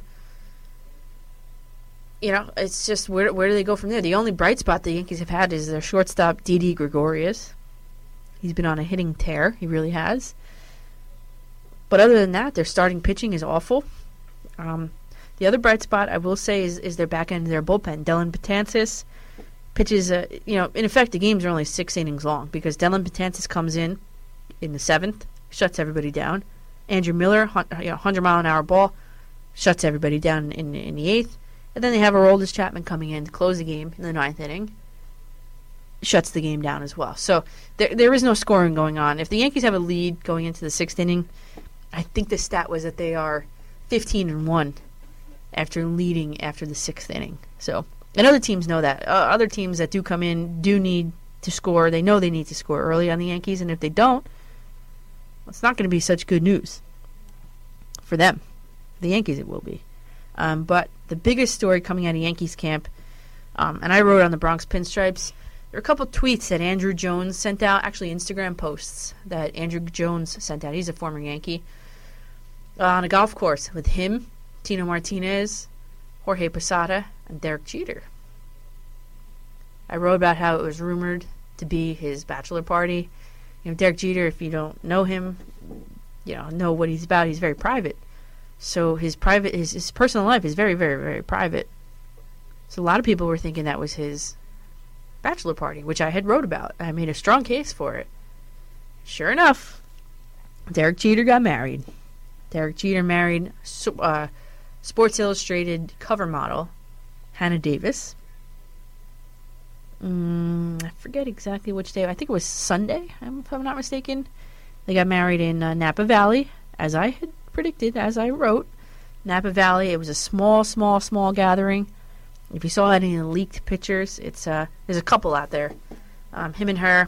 B: It's just, where do they go from there? The only bright spot the Yankees have had is their shortstop, Didi Gregorius. He's been on a hitting tear. He really has. But other than that, their starting pitching is awful. The other bright spot I will say is their back end of their bullpen. Dellin Betances pitches, in effect, the games are only 6 innings long because Dellin Betances comes in the 7th, shuts everybody down. Andrew Miller, 100-mile-an-hour ball, shuts everybody down in the 8th. And then they have Aroldis Chapman coming in to close the game in the 9th inning. Shuts the game down as well. So there is no scoring going on. If the Yankees have a lead going into the 6th inning, I think the stat was that they are 15-1 after leading after the 6th inning. So, and other teams know that. Other teams that do come in do need to score. They know they need to score early on the Yankees, and if they don't, it's not going to be such good news for them. The Yankees it will be. But the biggest story coming out of Yankees camp, and I wrote on the Bronx Pinstripes, there are a couple tweets that Andrew Jones sent out, actually Instagram posts that Andrew Jones sent out. He's a former Yankee. On a golf course with him, Tino Martinez, Jorge Posada, and Derek Jeter. I wrote about how it was rumored to be his bachelor party. Derek Jeter, if you don't know him, know what he's about. He's very private. So his personal life is very, very, very private. So a lot of people were thinking that was his bachelor party, which I had wrote about. I made a strong case for it. Sure enough, Derek Jeter got married. Derek Jeter married Sports Illustrated cover model Hannah Davis. I forget exactly which day. I think it was Sunday, if I'm not mistaken. They got married in Napa Valley, as I had predicted, as I wrote. Napa Valley, it was a small, small, small gathering. If you saw any of the leaked pictures, there's a couple out there. Him and her.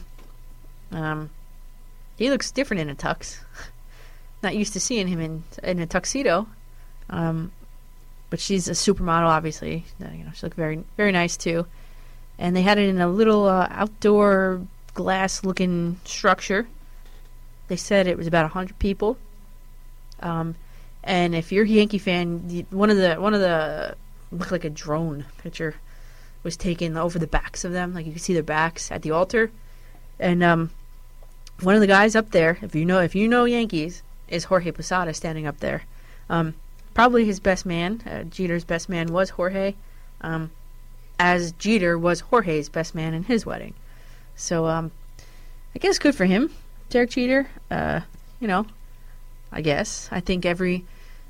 B: He looks different in a tux. Not used to seeing him in a tuxedo. But she's a supermodel, obviously. She looked very, very nice too. And they had it in a little outdoor glass-looking structure. They said it was about 100 people. And if you're a Yankee fan, one of the looked like a drone picture was taken over the backs of them, like you could see their backs at the altar. And one of the guys up there, if you know Yankees, is Jorge Posada standing up there. Probably his best man. Jeter's best man was Jorge, as Jeter was Jorge's best man in his wedding. So I guess good for him, Derek Jeter. I guess I think every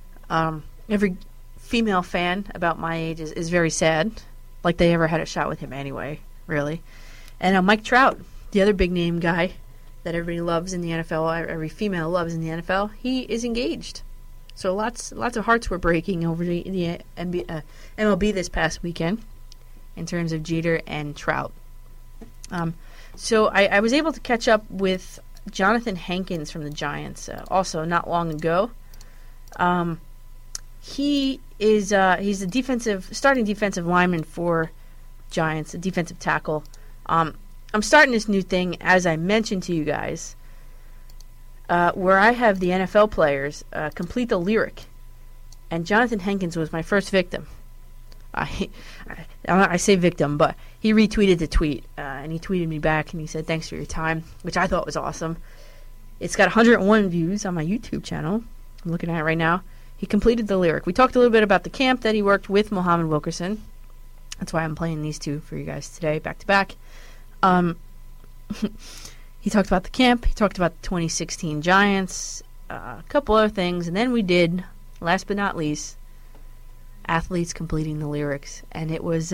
B: female fan about my age is very sad, like they ever had a shot with him anyway, really. And Mike Trout, the other big name guy that everybody loves in the NFL, every female loves in the NFL, he is engaged. So lots of hearts were breaking over the MLB this past weekend in terms of Jeter and Trout. So I was able to catch up with Jonathan Hankins from the Giants also not long ago. He's a starting defensive lineman for Giants, a defensive tackle. I'm starting this new thing, as I mentioned to you guys, where I have the NFL players complete the lyric, and Jonathan Hankins was my first victim. I say victim, but he retweeted the tweet, and he tweeted me back, and he said, thanks for your time, which I thought was awesome. It's got 101 views on my YouTube channel. I'm looking at it right now. He completed the lyric. We talked a little bit about the camp that he worked with Muhammad Wilkerson. That's why I'm playing these two for you guys today, back to back. He talked about the camp. He talked about the 2016 Giants, a couple other things, and then we did, last but not least, athletes completing the lyrics, and it was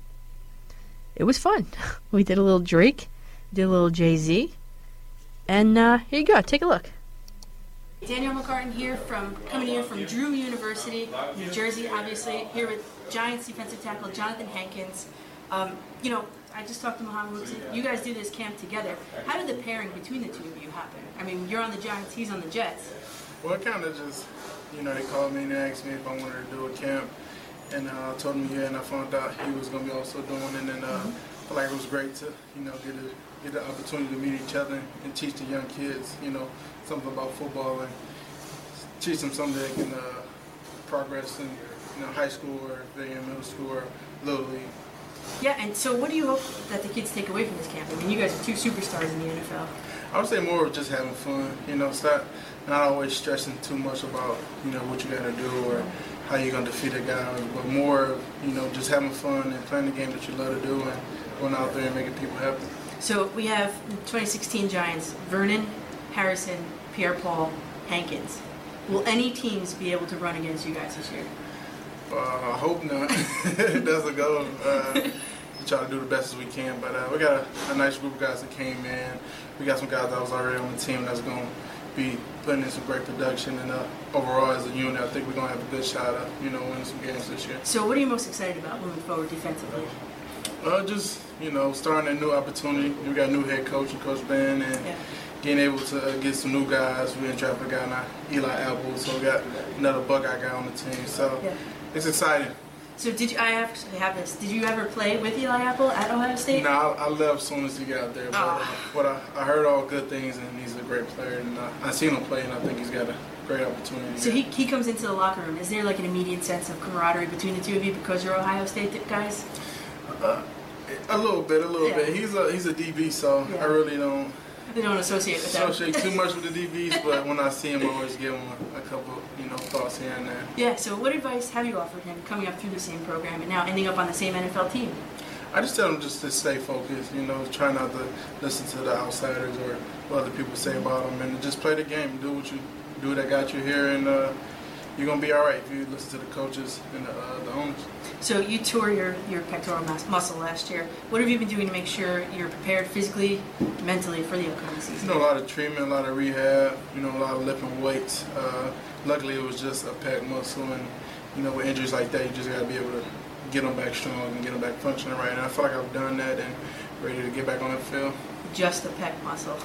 B: fun. We did a little Drake, did a little Jay-Z, and here you go. Take a look. Danielle McCartan coming here from Drew University, New Jersey, obviously, here with Giants defensive tackle Jonathan Hankins. I just talked to Muhammad Wilkerson. You guys do this camp together. How did the pairing between the two of you happen? I mean, you're on the Giants, he's on the Jets.
H: Well, it kind of just, they called me and they asked me if I wanted to do a camp. And I told him yeah, and I found out he was going to be also doing it. And I feel like it was great to, get the opportunity to meet each other and teach the young kids, something about football and teach them something they can progress in high school or if they're in middle school or little league.
B: Yeah, and so what do you hope that the kids take away from this camp? I mean, you guys are two superstars in the NFL.
H: I would say more of just having fun. It's not always stressing too much about, what you got to do or how you're going to defeat a guy, but more, just having fun and playing the game that you love to do and going out there and making people happy.
B: So we have 2016 Giants, Vernon, Harrison, Pierre-Paul, Hankins. Will any teams be able to run against you guys this year?
H: I hope not. That's the goal. We try to do the best as we can, but we got a nice group of guys that came in. We got some guys that was already on the team that's going to be putting in some great production, and overall as a unit, I think we're going to have a good shot at, winning some games this year.
B: So what are you most excited about moving forward defensively?
H: Just, starting a new opportunity. We got a new head coach and Coach Ben, and getting able to get some new guys. We didn't draft a guy now, Eli Apple, so we got another Buckeye guy on the team. So it's exciting.
B: So I actually have this. Did you ever play with Eli Apple at Ohio State?
H: No, I left as soon as he got there. But I heard all good things, and he's a great player. And I seen him play, and I think he's got a great opportunity.
B: So he comes into the locker room. Is there like an immediate sense of camaraderie between the two of you because you're Ohio State guys?
H: A little bit. He's a DB, so I really don't.
B: They don't associate with that.
H: Associate too much with the DBs, but when I see him, I always give him a couple, thoughts here and there.
B: Yeah. So, what advice have you offered him coming up through the same program and now ending up on the same NFL team?
H: I just tell him just to stay focused. Try not to listen to the outsiders or what other people say about him, and just play the game. Do what you do that got you here, and you're gonna be all right if you listen to the coaches and the owners.
B: So you tore your pectoral muscle last year. What have you been doing to make sure you're prepared physically, mentally for the upcoming season?
H: A lot of treatment, a lot of rehab, a lot of lifting weights. Luckily, it was just a pec muscle, and with injuries like that, you just got to be able to get them back strong and get them back functioning right. And I feel like I've done that and ready to get back on the field.
B: Just the pec muscle.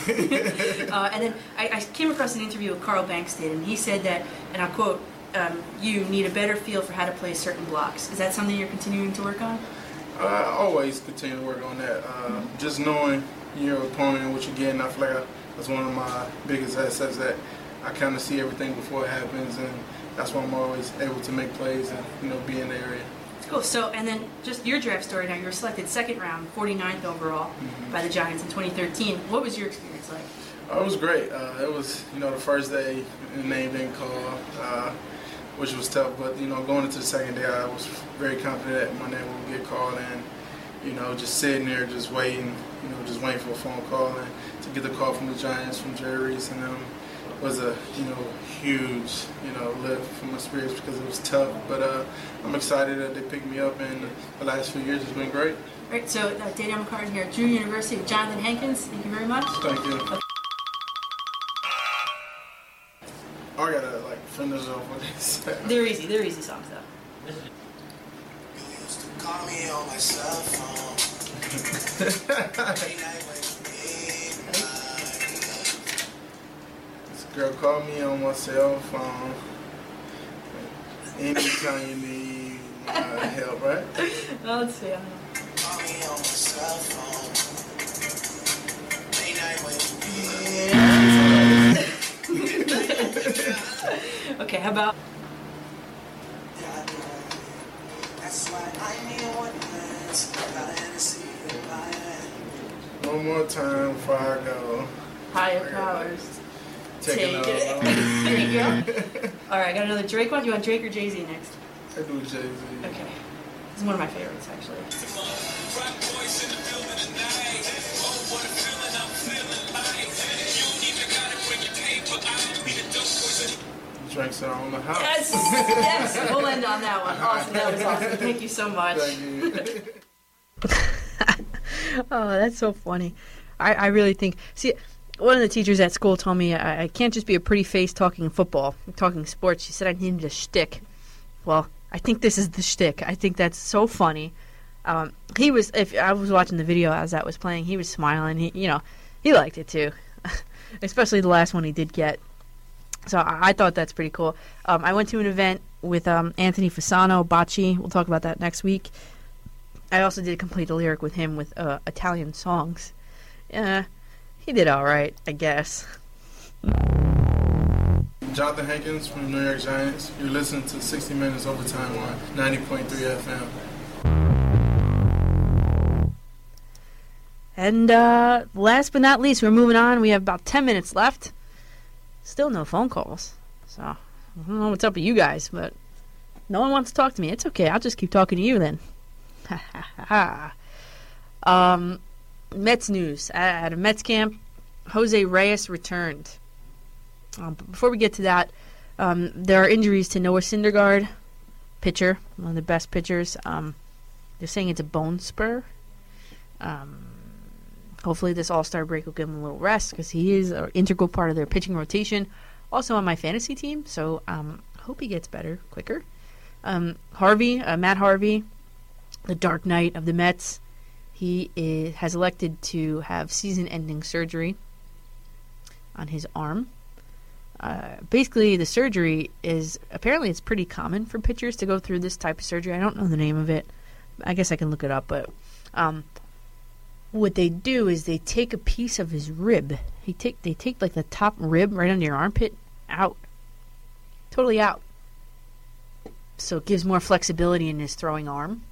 B: And then I came across an interview with Carl Bankstead, and he said that, and I'll quote, you need a better feel for how to play certain blocks. Is that something you're continuing to work on?
H: I always continue to work on that. Just knowing your opponent and what you're getting, I feel like that's one of my biggest assets, that I kind of see everything before it happens, and that's why I'm always able to make plays and be in the area.
B: Cool. So, and then just your draft story now. You were selected second round, 49th overall by the Giants in 2013. What was your experience like?
H: It was great. It was, the first day, the name didn't call, which was tough. But, going into the second day, I was very confident that my name would get called. And, just sitting there, just waiting for a phone call. And to get the call from the Giants, from Jerry Reese and them, was a, huge, lift from my spirits because it was tough. But I'm excited that they picked me up, and the last few years has been great.
B: Right, so Daniel McCartan here at Drew University with Jonathan Hankins. Thank you very much.
H: Thank you. I gotta finish off what they said.
B: They're easy songs though.
J: You used to call me on my cell phone.
H: This girl called me on my cell phone. Anytime you need help, right?
B: No, let's see.
J: Call me on my cell phone.
B: Okay, how about?
H: One more time before I go.
B: Higher powers.
H: Take it.
B: There you go. All right, got another Drake one. Do you want Drake or Jay-Z next?
H: I do Jay-Z.
B: Okay. This is one of my favorites, actually.
H: Drinks are on the house.
B: Yes. We'll end on that one. Awesome. That was awesome. Thank you so much.
H: Thank you.
B: Oh, that's so funny. I really think. See, one of the teachers at school told me I can't just be a pretty face talking football, talking sports. She said I needed a shtick. Well, I think this is the shtick. I think that's so funny. If I was watching the video as that was playing, he was smiling. He liked it too, especially the last one he did get. So I thought that's pretty cool. I went to an event with Anthony Fasano, Bocce. We'll talk about that next week. I also did complete a lyric with him with Italian songs. He did all right, I guess.
H: Jonathan Hankins from the New York Giants. You're listening to 60 Minutes Overtime on 90.3 FM.
B: And last but not least, we're moving on. We have about 10 minutes left. Still no phone calls. So I don't know what's up with you guys, but no one wants to talk to me. It's okay. I'll just keep talking to you then. Mets news. At a Mets camp, Jose Reyes returned. But before we get to that, there are injuries to Noah Syndergaard, pitcher, one of the best pitchers. They're saying it's a bone spur. Hopefully this All-Star break will give him a little rest because he is an integral part of their pitching rotation. Also on my fantasy team, so hope he gets better quicker. Matt Harvey, the Dark Knight of the Mets, he has elected to have season-ending surgery on his arm. Basically, the surgery is, apparently it's pretty common for pitchers to go through this type of surgery. I don't know the name of it. I guess I can look it up, but what they do is they take a piece of his rib. They take like the top rib right under your armpit out. Totally out. So it gives more flexibility in his throwing arm.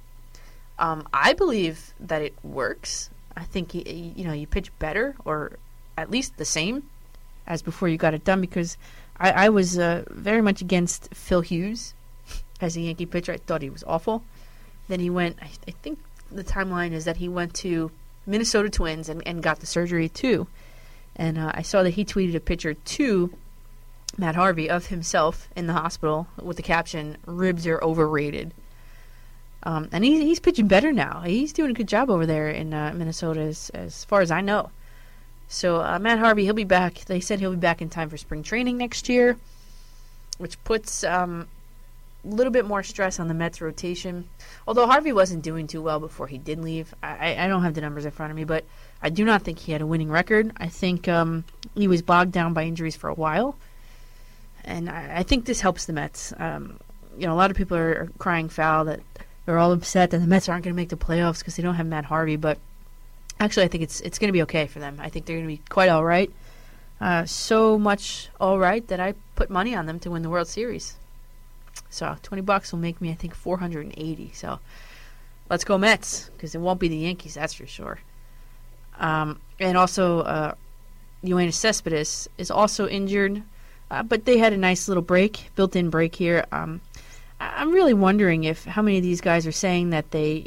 B: I believe that it works. I think you pitch better, or at least the same as before you got it done, because I was very much against Phil Hughes as a Yankee pitcher. I thought he was awful. Then he went, I think the timeline is that he went to Minnesota Twins and got the surgery too. And I saw that he tweeted a picture to Matt Harvey of himself in the hospital with the caption, "Ribs are overrated." And he's pitching better now. He's doing a good job over there in Minnesota as far as I know. So Matt Harvey, he'll be back. They said he'll be back in time for spring training next year, which puts a little bit more stress on the Mets rotation. Although Harvey wasn't doing too well before he did leave. I don't have the numbers in front of me, but I do not think he had a winning record. I think he was bogged down by injuries for a while. And I think this helps the Mets. A lot of people are crying foul that they're all upset that the Mets aren't going to make the playoffs because they don't have Matt Harvey. But actually, I think it's going to be okay for them. I think they're going to be quite all right. So much all right that I put money on them to win the World Series. So $20 will make me, I think, $480. So let's go Mets, because it won't be the Yankees, that's for sure. And also, Yoenis Cespedes is also injured, but they had a nice little built-in break here. I'm really wondering how many of these guys are saying that they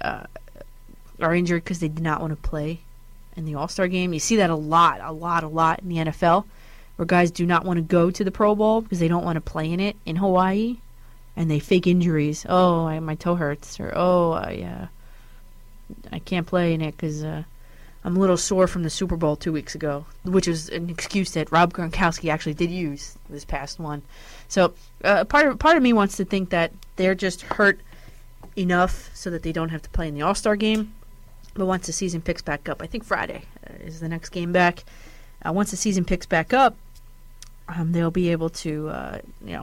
B: are injured because they did not want to play in the All-Star game. You see that a lot in the NFL, where guys do not want to go to the Pro Bowl because they don't want to play in it in Hawaii, and they fake injuries. Oh, my toe hurts, or I can't play in it because I'm a little sore from the Super Bowl 2 weeks ago, which is an excuse that Rob Gronkowski actually did use this past one. So part of me wants to think that they're just hurt enough so that they don't have to play in the All-Star game. But once the season picks back up, I think Friday is the next game back. Once the season picks back up, they'll be able to,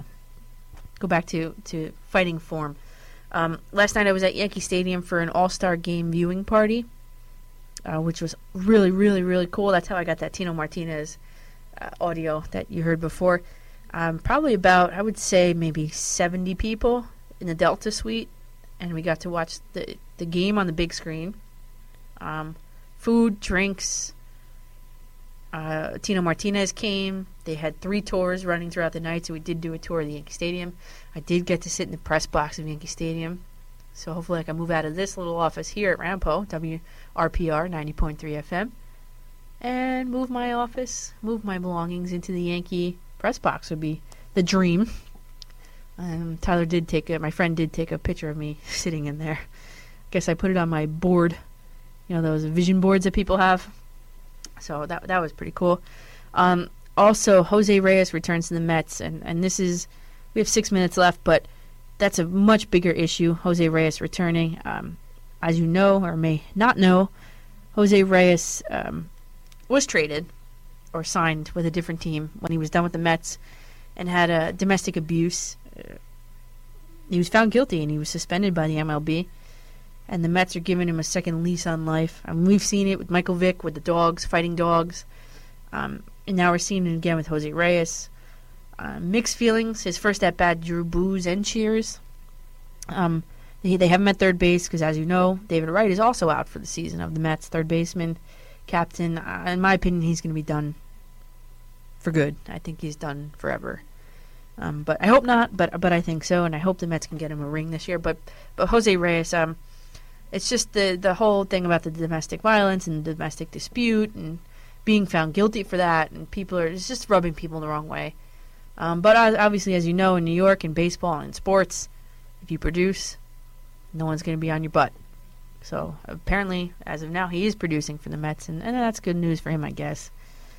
B: go back to fighting form. Last night I was at Yankee Stadium for an All-Star game viewing party, which was really, really, really cool. That's how I got that Tino Martinez audio that you heard before. Probably about, I would say, maybe 70 people in the Delta Suite, and we got to watch the game on the big screen. Food, drinks. Tino Martinez came. They had 3 tours running throughout the night, so we did do a tour of the Yankee Stadium. I did get to sit in the press box of Yankee Stadium, so hopefully I can move out of this little office here at Rampo, WRPR 90.3 FM, and move my belongings into the Yankee press box would be the dream. My friend did take a picture of me sitting in there. Guess I put it on my board, those vision boards that people have. So that was pretty cool. Also, Jose Reyes returns to the Mets, and we have 6 minutes left, but that's a much bigger issue, Jose Reyes returning. As you know, or may not know, Jose Reyes was traded or signed with a different team when he was done with the Mets and had domestic abuse. He was found guilty, and he was suspended by the MLB. And the Mets are giving him a second lease on life. We've seen it with Michael Vick, with the dogs, fighting dogs. And now we're seeing it again with Jose Reyes. Mixed feelings. His first at-bat drew boos and cheers. They have him at third base because, as you know, David Wright is also out for the season, of the Mets, third baseman, captain. In my opinion, he's going to be done for good. I think he's done forever. But I hope not, but I think so, and I hope the Mets can get him a ring this year. But Jose Reyes, it's just the whole thing about the domestic violence and the domestic dispute and being found guilty for that, and it's just rubbing people the wrong way. But obviously, as you know, in New York, in baseball and in sports, if you produce, no one's going to be on your butt. So apparently, as of now, he is producing for the Mets, and that's good news for him, I guess.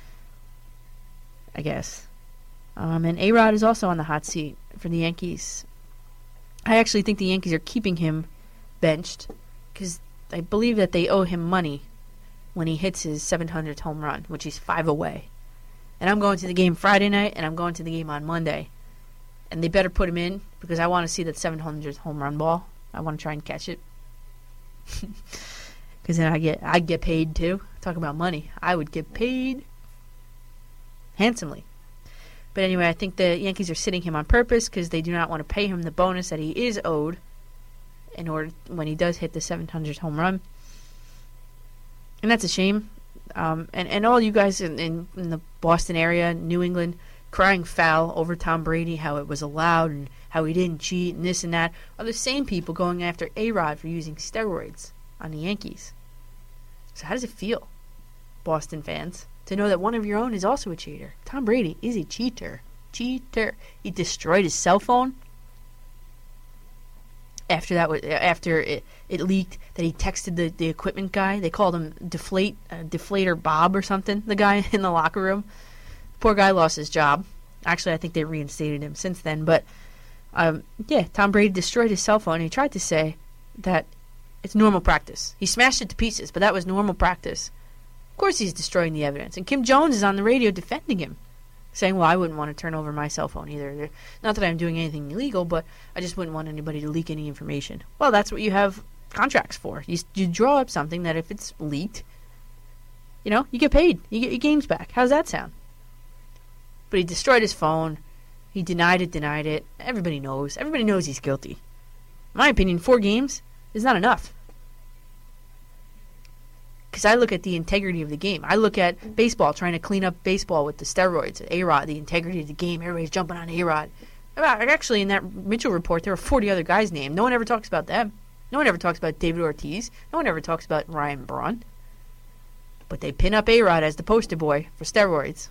B: And A-Rod is also on the hot seat for the Yankees. I actually think the Yankees are keeping him benched because I believe that they owe him money when he hits his 700th home run, which he's 5 away. And I'm going to the game Friday night, and I'm going to the game on Monday. And they better put him in because I want to see that 700th home run ball. I want to try and catch it. Because then I'd get paid too. Talk about money. I would get paid handsomely. But anyway, I think the Yankees are sitting him on purpose because they do not want to pay him the bonus that he is owed in order when he does hit the 700th home run. And that's a shame. And all you guys in the Boston area, New England, crying foul over Tom Brady, how it was allowed and how he didn't cheat and this and that, are the same people going after A-Rod for using steroids on the Yankees. So how does it feel, Boston fans, to know that one of your own is also a cheater? Tom Brady is a cheater. Cheater. He destroyed his cell phone. After it leaked that he texted the equipment guy. They called him Deflator Bob or something, the guy in the locker room. Poor guy lost his job. Actually, I think they reinstated him since then. But, Tom Brady destroyed his cell phone. He tried to say that it's normal practice. He smashed it to pieces, but that was normal practice. Of course he's destroying the evidence. And Kim Jones is on the radio defending him, saying, well, I wouldn't want to turn over my cell phone either. Not that I'm doing anything illegal, but I just wouldn't want anybody to leak any information. Well, that's what you have contracts for. You draw up something that if it's leaked, you get paid. You get your games back. How's that sound? But he destroyed his phone. He denied it. Everybody knows. Everybody knows he's guilty. In my opinion, 4 games is not enough. Because I look at the integrity of the game. I look at baseball, trying to clean up baseball with the steroids. A-Rod, the integrity of the game. Everybody's jumping on A-Rod. Actually, in that Mitchell report, there were 40 other guys named. No one ever talks about them. No one ever talks about David Ortiz. No one ever talks about Ryan Braun. But they pin up A-Rod as the poster boy for steroids.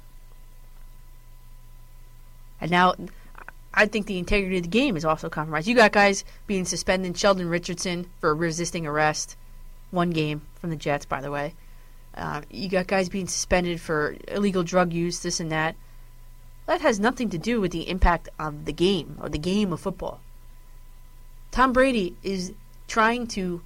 B: And now, I think the integrity of the game is also compromised. You got guys being suspended. Sheldon Richardson for resisting arrest. 1 game from the Jets, by the way. You got guys being suspended for illegal drug use, this and that. That has nothing to do with the impact of the game, or the game of football. Tom Brady is trying to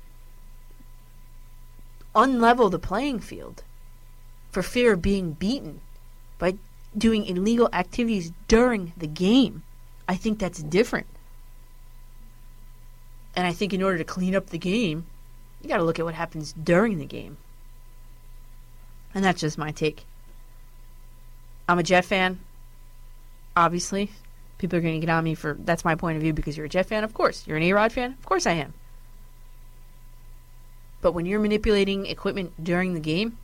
B: unlevel the playing field for fear of being beaten by doing illegal activities during the game. I think that's different. And I think in order to clean up the game, you got to look at what happens during the game. And that's just my take. I'm a Jet fan, obviously. People are going to get on me for, that's my point of view because you're a Jet fan. Of course. You're an A-Rod fan? Of course I am. But when you're manipulating equipment during the game,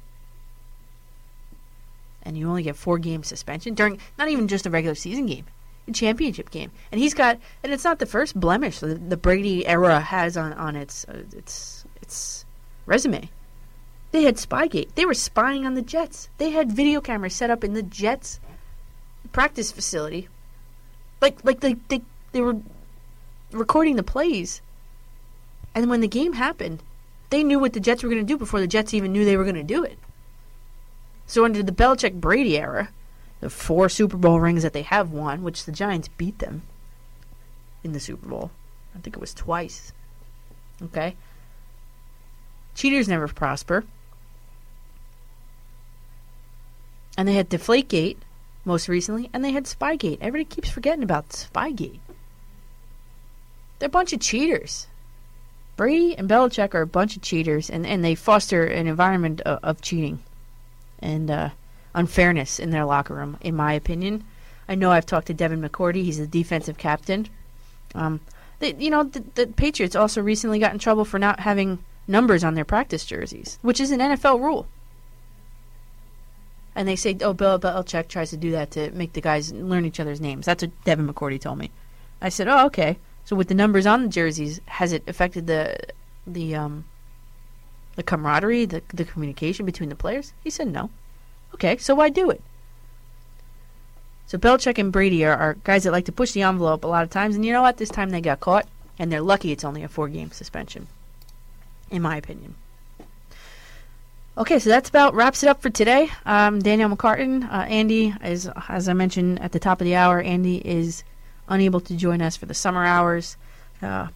B: and you only get 4 game suspension during, not even just a regular season game, a championship game. And he's got, and it's not the first blemish the Brady era has on its resume. They had Spygate. They were spying on the Jets. They had video cameras set up in the Jets practice facility. Like they were recording the plays. And when the game happened, they knew what the Jets were going to do before the Jets even knew they were going to do it. So under the Belichick-Brady era, the 4 Super Bowl rings that they have won, which the Giants beat them in the Super Bowl. I think it was twice. Okay? Cheaters never prosper. And they had Deflategate most recently, and they had Spygate. Everybody keeps forgetting about Spygate. They're a bunch of cheaters. Brady and Belichick are a bunch of cheaters, and they foster an environment of cheating and unfairness in their locker room, in my opinion. I know I've talked to Devin McCourty. He's the defensive captain. The Patriots also recently got in trouble for not having numbers on their practice jerseys, which is an NFL rule. And they say, Bill Belichick tries to do that to make the guys learn each other's names. That's what Devin McCourty told me. I said, oh, okay. So with the numbers on the jerseys, has it affected the camaraderie, the communication between the players? He said no. Okay, so why do it? So Belichick and Brady are guys that like to push the envelope a lot of times, and you know what? This time they got caught, and they're lucky it's only a 4-game suspension, in my opinion. Okay, so that's about wraps it up for today. Danielle McCartan, Andy is, as I mentioned at the top of the hour, Andy is unable to join us for the summer hours, I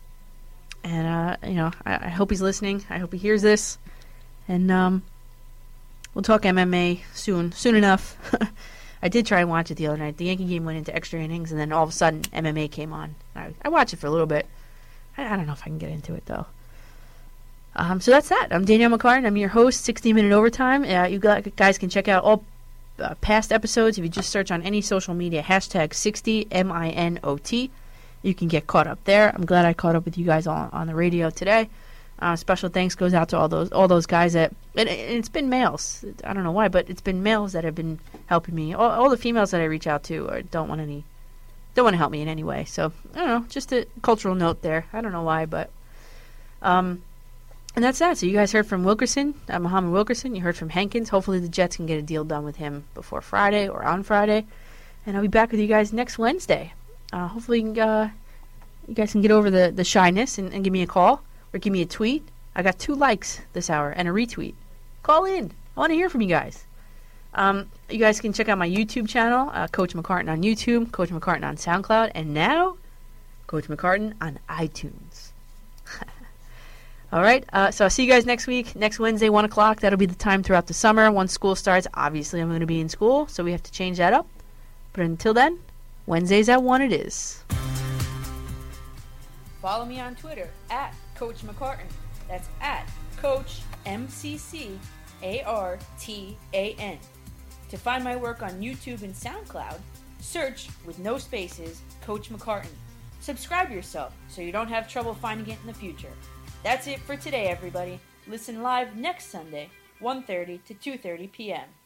B: hope he's listening. I hope he hears this, and we'll talk MMA soon enough. I did try and watch it the other night. The Yankee game went into extra innings, and then all of a sudden MMA came on. I watched it for a little bit. I don't know if I can get into it though. So that's that. I'm Danielle McCartan. I'm your host, 60-Minute Overtime. You guys can check out all past episodes if you just search on any social media, hashtag 60MINOT. You can get caught up there. I'm glad I caught up with you guys on the radio today. Special thanks goes out to all those guys that, and it's been males. I don't know why, but it's been males that have been helping me. All the females that I reach out to don't want to help me in any way. So I don't know, just a cultural note there. I don't know why, but and that's that. So you guys heard from Wilkerson, Muhammad Wilkerson. You heard from Hankins. Hopefully the Jets can get a deal done with him before Friday or on Friday. And I'll be back with you guys next Wednesday. Hopefully you guys can get over the shyness and give me a call or give me a tweet. I got 2 likes this hour and a retweet. Call in. I want to hear from you guys. You guys can check out my YouTube channel, Coach McCartan on YouTube, Coach McCartan on SoundCloud, and now Coach McCartan on iTunes. All right, so I'll see you guys next week, next Wednesday, 1 o'clock. That'll be the time throughout the summer. Once school starts, obviously I'm going to be in school, so we have to change that up. But until then, Wednesdays at 1 it is.
K: Follow me on Twitter, at Coach McCartan. That's at Coach MCCARTAN. To find my work on YouTube and SoundCloud, search, with no spaces, Coach McCartan. Subscribe yourself so you don't have trouble finding it in the future. That's it for today, everybody. Listen live next Sunday, 1:30 to 2:30 p.m.